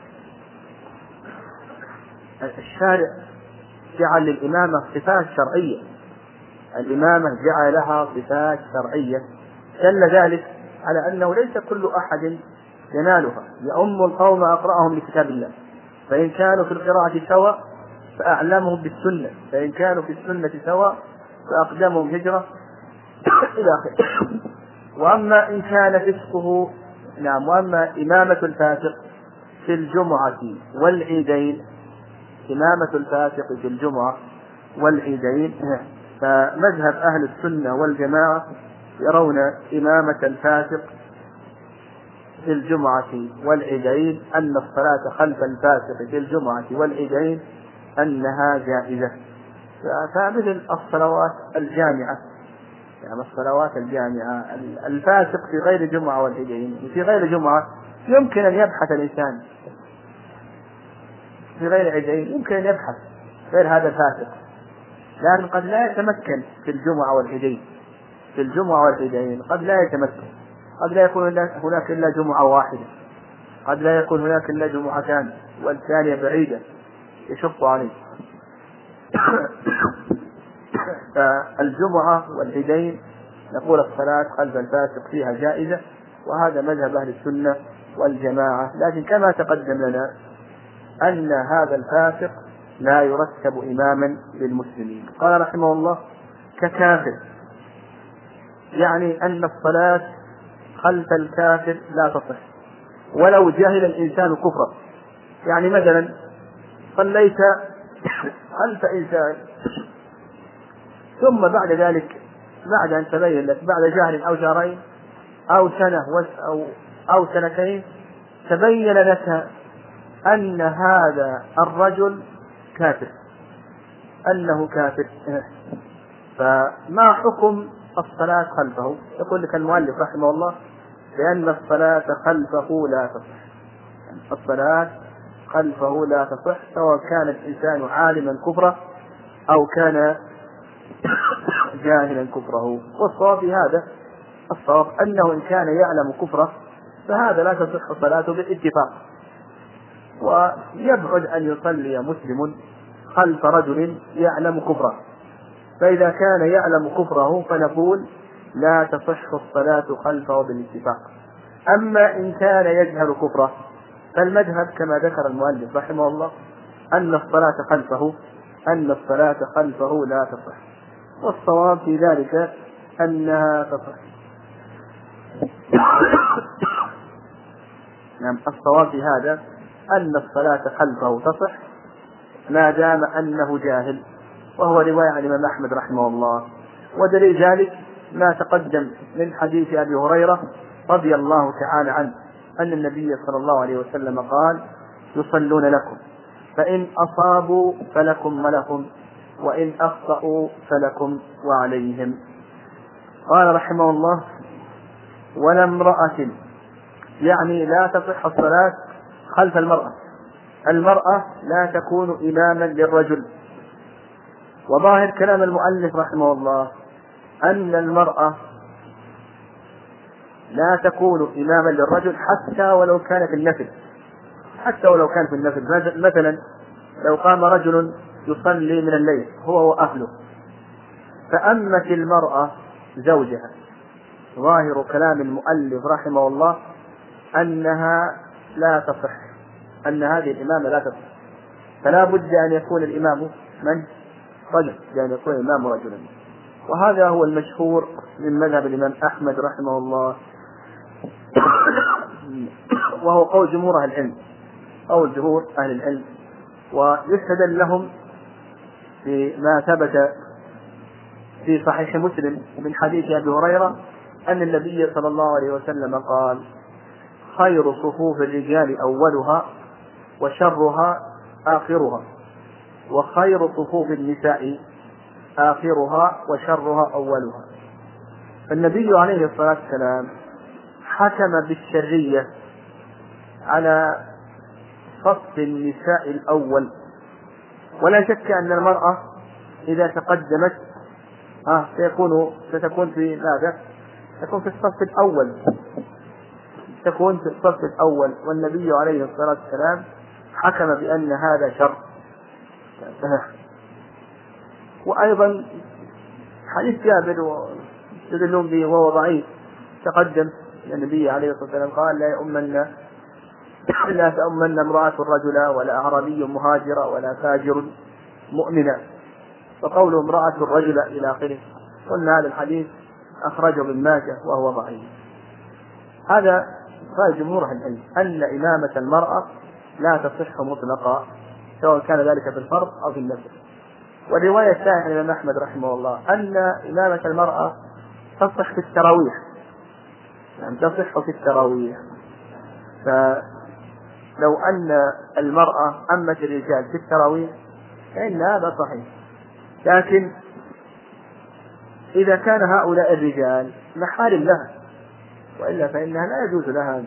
الشارع جعل للإمامة صفات شرعية، الإمامة جعل لها صفات شرعية دل ذلك على أنه ليس كل أحد ينالها. يؤم القوم أقرأهم لكتاب الله، فإن كانوا في القراءة سواء فأعلمهم بالسنة، فإن كانوا في السنة سواء فأقدمهم هجرة إلى آخره. وأما إن كان فسقه نعم وأما إمامة الفاسق في الجمعة والعيدين، إمامة الفاسق في الجمعة والعيدين، فمذهب أهل السنة والجماعة يرون إمامة الفاسق في الجمعة والعيدين أن الصلاة خلف الفاسق في الجمعة والعيدين أنها جائزة. فمثل الصلوات الجامعة، يعني الصلوات الجامعة، الفاسق في غير جمعة والعيدين، في غير جمعة يمكن أن يبحث الإنسان، في غير عيدين يمكن أن يبحث غير هذا الفاسق، لكن قد لا يتمكن في الجمعة والعيدين، في الجمعة والعيدين قد لا يتمكن، قد لا يكون هناك إلا جمعة واحدة، قد لا يكون هناك إلا جمعتان والثانية بعيدة يشق عليه. فالجمعة والعيدين نقول الصلاة خلف الفاسق فيها جائزة، وهذا مذهب أهل السنة والجماعة. لكن كما تقدم لنا أن هذا الفاسق لا يرتب إماما للمسلمين. قال رحمه الله ككافر، يعني أن الصلاة خلف الكافر لا تصح ولو جهل الإنسان كفرا. يعني مثلا صليت خلف إنسان ثم بعد ذلك بعد أن تبين لك بعد شهر أو شهرين أو سنة أو, أو سنتين تبين لك أن هذا الرجل كافر، أنه كافر، فما حكم الصلاة خلفه؟ يقول لك المؤلف رحمه الله بأن الصلاة خلفه لا تصح، الصلاة خلفه لا تصح سواء كان الإنسان عالما كفره أو كان جاهلا كفره. والصواب في هذا الصواب أنه إن كان يعلم كفره فهذا لا تصح صلاته بالاتفاق، ويبعد أن يصلي مسلم خلف رجل يعلم كفره. فإذا كان يعلم كفره فنقول لا تصح الصلاة خلفه بالاتفاق. أما إن كان يجهل كفره فالمذهب كما ذكر المؤلف رحمه الله أن الصلاة خلفه أن الصلاة خلفه لا تصح، والصواب في ذلك أنها تصح. نعم الصواب في هذا أن الصلاة خلفه تصح ما دام أنه جاهل، وهو رواية عن الإمام أحمد رحمه الله. ودليل ذلك ما تقدم من حديث أبي هريرة رضي الله تعالى عنه أن النبي صلى الله عليه وسلم قال يصلون لكم فإن أصابوا فلكم ولهم وإن أخطأوا فلكم وعليهم. قال رحمه الله ولا امرأة، يعني لا تصح الصلاة خلف المرأة، المرأة لا تكون إماما للرجل. وظاهر كلام المؤلف رحمه الله أن المرأة لا تكون إماما للرجل حتى ولو كان في النفل، حتى ولو كان في النفل. مثلا لو قام رجل يصلي من الليل هو وأهله فأمت المرأة زوجها، ظاهر كلام المؤلف رحمه الله أنها لا تصح، أن هذه الإمامة لا تصح، فلا بد أن يكون الإمام من؟ رجل، لأن يكون الإمام رجلا. وهذا هو المشهور من مذهب الإمام أحمد رحمه الله، وهو قول جمهور أهل العلم، قول جمهور أهل العلم. ويستدل لهم بما ثبت في صحيح مسلم من حديث أبي هريرة أن النبي صلى الله عليه وسلم قال خير صفوف الرجال أولها وشرها آخرها. وخير صفوف النساء آخرها وشرها أولها. فالنبي عليه الصلاة والسلام حكم بالشرية على صف النساء الأول، ولا شك أن المرأة إذا تقدمت آه سيكون ستكون في ماذا؟ تكون في الصف الأول، تكون في الصف الأول، والنبي عليه الصلاة والسلام حكم بأن هذا شر. وأيضا حديث جابر يدلون به وهو ضعيف تقدم النبي عليه الصلاة والسلام قال: لا يؤمن لا تؤمن امرأة الرجل ولا أعرابي مهاجرة ولا فاجر مؤمنا، وقوله امرأة الرجل إلى آخره. قلنا هذا الحديث أخرجه ابن ماجه وهو ضعيف. هذا قال جمهور العلم أن إمامة المرأة لا تصح مطلقا، سواء كان ذلك في الفرض أو في النفل. والرواية الثانية عن الإمام أحمد رحمه الله أن إمامة المرأة تصح في التراويح، يعني تصح في التراويح. فلو أن المرأة أمت الرجال في التراويح فإن هذا صحيح، لكن إذا كان هؤلاء الرجال محارم لها، وإلا فإنها لا يجوز لها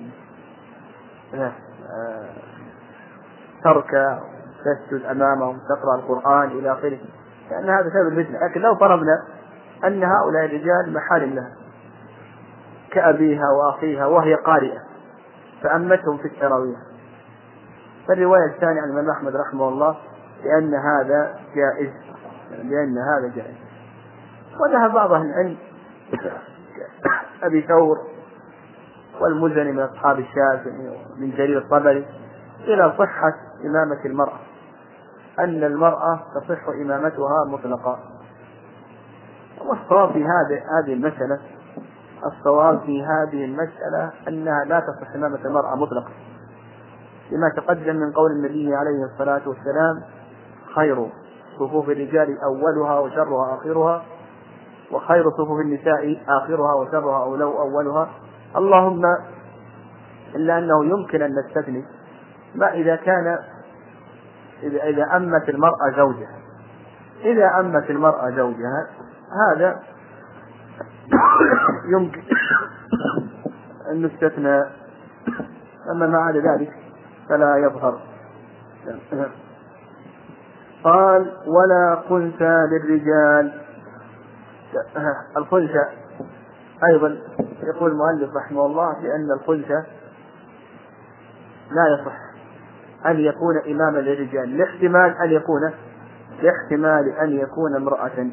ترك تسجد أمامهم تقرأ القرآن إلى آخره، لأن هذا سبب الفتنة. لكن لو فرضنا أن هؤلاء الرجال محارم لها كأبيها وأخيها وهي قارئة فأمتهم في التراويح، فالرواية الثانية عن الإمام أحمد رحمه الله لأن هذا جائز، لأن هذا جائز. وذهب بعض أهل العلم أبي ثور والمزني من أصحاب الشافعي ومن جرير الطبري إلى صحة إمامة المرأة، أن المرأة تصح إمامتها مطلقا. والصواب في هذه هذه المسألة الصواب في هذه المسألة أنها لا تصح إمامة المرأة مطلقا، لما تقدم من قول النبي عليه الصلاة والسلام: خير صفوف الرجال أولها وشرها آخرها، وخير صفوف النساء آخرها وشرها أولها. اللهم إلا أنه يمكن أن نستثني ما إذا كان إذا, إذا أمت المرأة زوجها إذا أمت المرأة زوجها هذا يمكن أن نستثنى، أما ما عدا ذلك فلا يظهر. قال: ولا خنثى للرجال. الخنثى أيضا يقول المؤلف رحمه الله بأن الخنثى لا يصح أن يكون إماما للرجال، لاحتمال أن يكون لاحتمال أن يكون امرأة.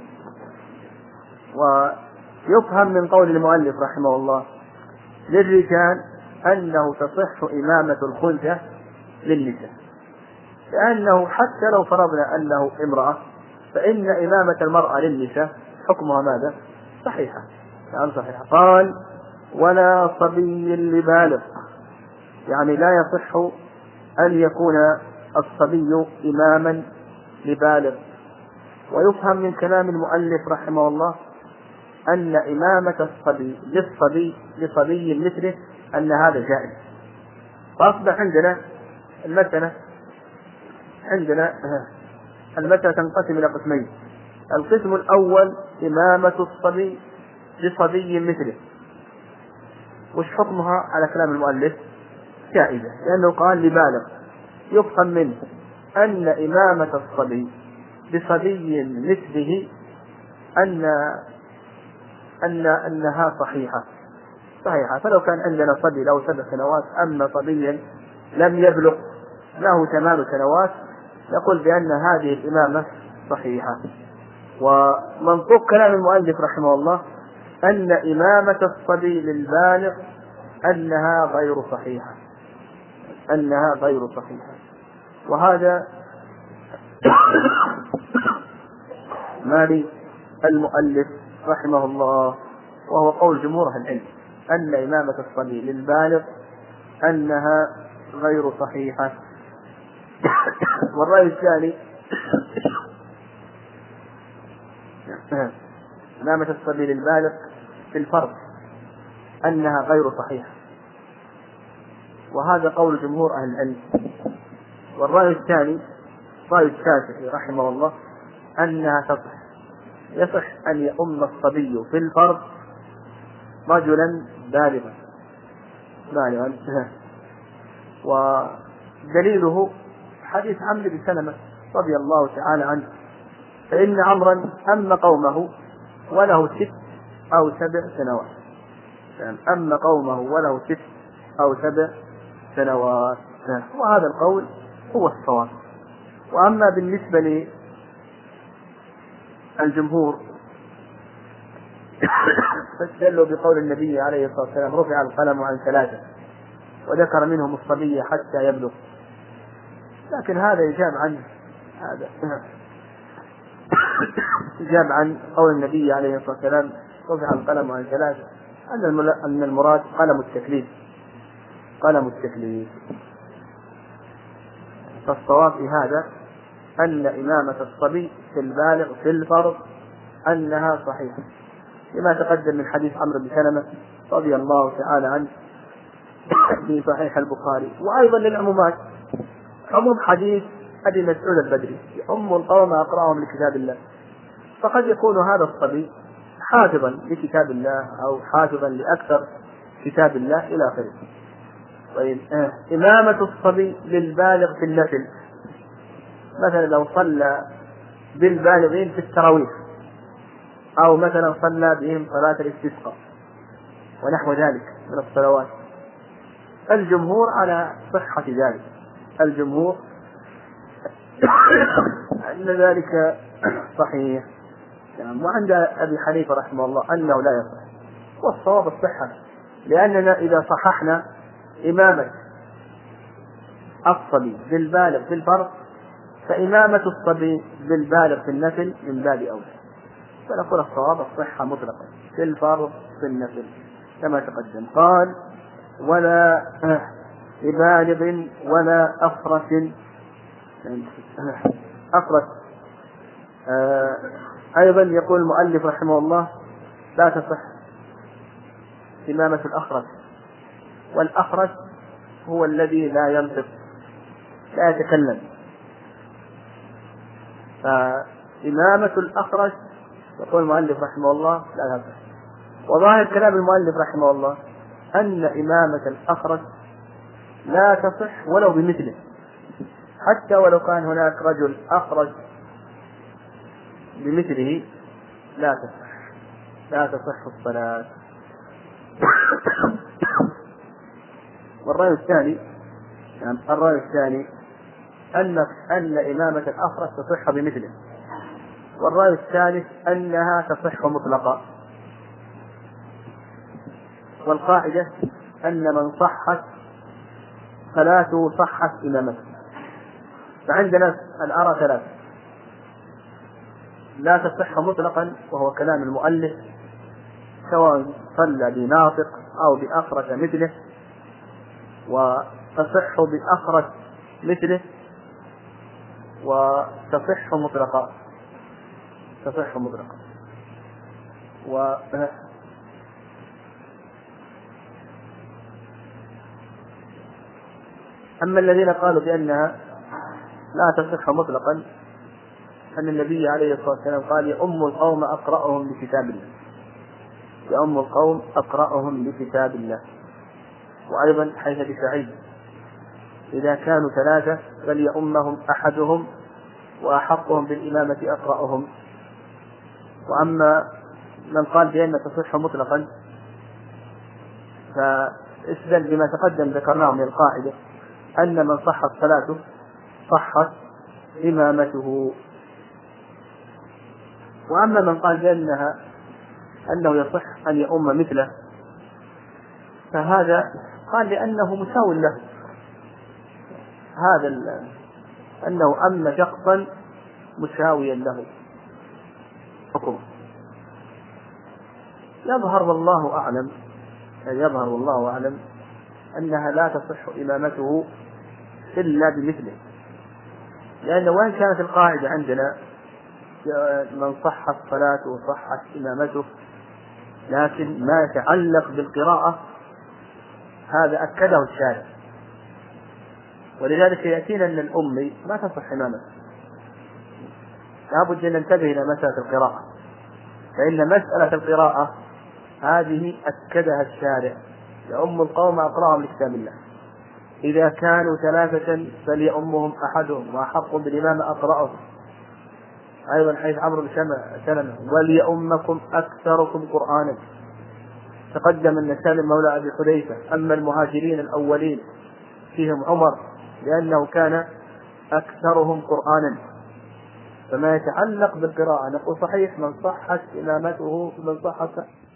ويفهم من قول المؤلف رحمه الله للرجال أنه تصح إمامة الخنثى للنساء، لأنه حتى لو فرضنا أنه امرأة فإن إمامة المرأة للنساء حكمها ماذا؟ صحيحة، يعني صحيحة. قال: ولا صبي لبالغ، يعني لا يصح أن يكون الصبي إماما لبالغ. ويفهم من كلام المؤلف رحمه الله أن إمامة الصبي للصبي لصبي مثله أن هذا جائز. فأصبح عندنا المسألة عندنا المسألة تنقسم إلى قسمين. القسم الأول إمامة الصبي لصبي مثله، وش حكمها على كلام المؤلف؟ جائزة، لأنه قال لبالغ. يفهم منه أن إمامة الصبي لصبي مثله أن أن أنها صحيحة صحيحة فلو كان عندنا صبي له سبع سنوات أما صبيا لم يبلغ له ثمان سنوات نقول بأن هذه الإمامة صحيحة. ومنطوق كلام المؤلف رحمه الله أن إمامة الصبي للبالغ أنها غير صحيحة أنها غير صحيحة وهذا ما لي المؤلف رحمه الله، وهو قول جمهور أهل العلم أن إمامة الصبي للبالغ أنها غير صحيحة. والرأي الثاني إمامة الصبي للبالغ في الفرض أنها غير صحيحة، وهذا قول جمهور أهل العلم. والرأي الثاني رأي الشافعي رحمه الله أنها تصح، يصح أن يؤم الصبي في الفرض رجلا بالغا بالغا ودليله حديث عمرو بن سلمة رضي الله تعالى عنه، فإن عمرا أم قومه وله ست أو سبع سنوات، يعني أم قومه وله ست أو سبع سنوات، وهذا القول هو الصواب. وأما بالنسبة للجمهور فاستدلوا بقول النبي عليه الصلاة والسلام رفع القلم عن ثلاثة وذكر منهم الصبي حتى يبلغ، لكن هذا يجاب عن هذا يجاب عن قول النبي عليه الصلاة والسلام رفع القلم عن ثلاثة أن المراد قلم التكليف، قلم التكليف. فالصواب في هذا أن إمامة الصبي في البالغ في الفرض أنها صحيحة، لما تقدم من حديث عمرو بن سلمة رضي الله تعالى عنه في صحيح البخاري. وأيضا للعمومات عموم حديث أبي مسعود البدري أم القوم أقرأهم لكتاب الله، فقد يكون هذا الصبي حافظا لكتاب الله أو حافظا لأكثر كتاب الله إلى آخره. طيب آه. إمامة الصبي للبالغ في النفل، مثلا لو صلى بالبالغين في التراويح أو مثلا صلى بهم صلاة الاستسقاء ونحو ذلك من الصلوات، الجمهور على صحة ذلك، الجمهور أن ذلك صحيح، وعند أبي حنيفة رحمه الله أنه لا يصح، والصواب الصحة، لأننا إذا صححنا إمامة الصبي بالبالغ في الفرض فإمامة الصبي بالبالغ في النفل من باب أولى، فنقول الصواب الصحة مطلقا في الفرض في النفل كما تقدم. قال ولا بالغ ولا أفرس، أفرس آه أيضا يقول المؤلف رحمه الله لا تصح إمامة الأخرس، والأخرس هو الذي لا ينطق لا يتكلم، فإمامة الأخرس يقول المؤلف رحمه الله لا تصح. وظاهر كلام المؤلف رحمه الله أن إمامة الأخرس لا تصح ولو بمثله، حتى ولو كان هناك رجل أخرج بمثله لا تصح لا تصح الصلاة. والرأي الثاني يعني الرأي الثاني أن أن إمامة الأخرج تصح بمثله، والرأي الثالث أنها تصح مطلقا. والقاعدة أن من صحت صلاته صحت إمامته. فعندنا الآراء ثلاثة: لا تصح مطلقا وهو كلام المؤلف سواء صلى بناطق أو بأخرج مثله، وتصح بأخرج مثله، وتصح مطلقا تصح مطلقا. و أما الذين قالوا بأنها لا تصح مطلقا أن النبي عليه الصلاة والسلام قال يؤم القوم أقرأهم لكتاب الله، يؤم القوم أقرأهم لكتاب الله. وأيضا حيث بسعيد إذا كانوا ثلاثة فليؤمهم أحدهم وأحقهم بالإمامة أقرأهم. وأما من قال بأن تصح مطلقا فاستدل بما تقدم ذكرناه من القاعدة أن من صحت صلاته صحت إمامته. وأما من قال بأنها أنه يصح أن يؤم مثله فهذا قال لأنه مساو له، هذا أنه أم شخصا مساويا له حكم. يظهر والله أعلم يظهر والله أعلم أنها لا تصح إمامته إلا بمثله، لأن وإن كانت القاعدة عندنا من صحت صلاته وصحت إمامته، لكن ما يتعلق بالقراءة هذا أكده الشارع، ولذلك يأتينا أن الأمي ما تصح إمامته لابد أن ننتبه إلى مسألة القراءة، فإن مسألة القراءة هذه أكدها الشارع: يؤم القوم أقرأهم لكتاب الله، إذا كانوا ثلاثة فليؤمهم أحدهم وأحق بالإمام أقرأهم. أيضا حيث عمرو بن سلمة: وليؤمكم أكثركم قرآنا. تقدم أن سالم مولى أبي حذيفة أما المهاجرين الأولين فيهم عمر لأنه كان أكثرهم قرآنا. فما يتعلق بالقراءة نقول صحيح من صحت إمامته من صحت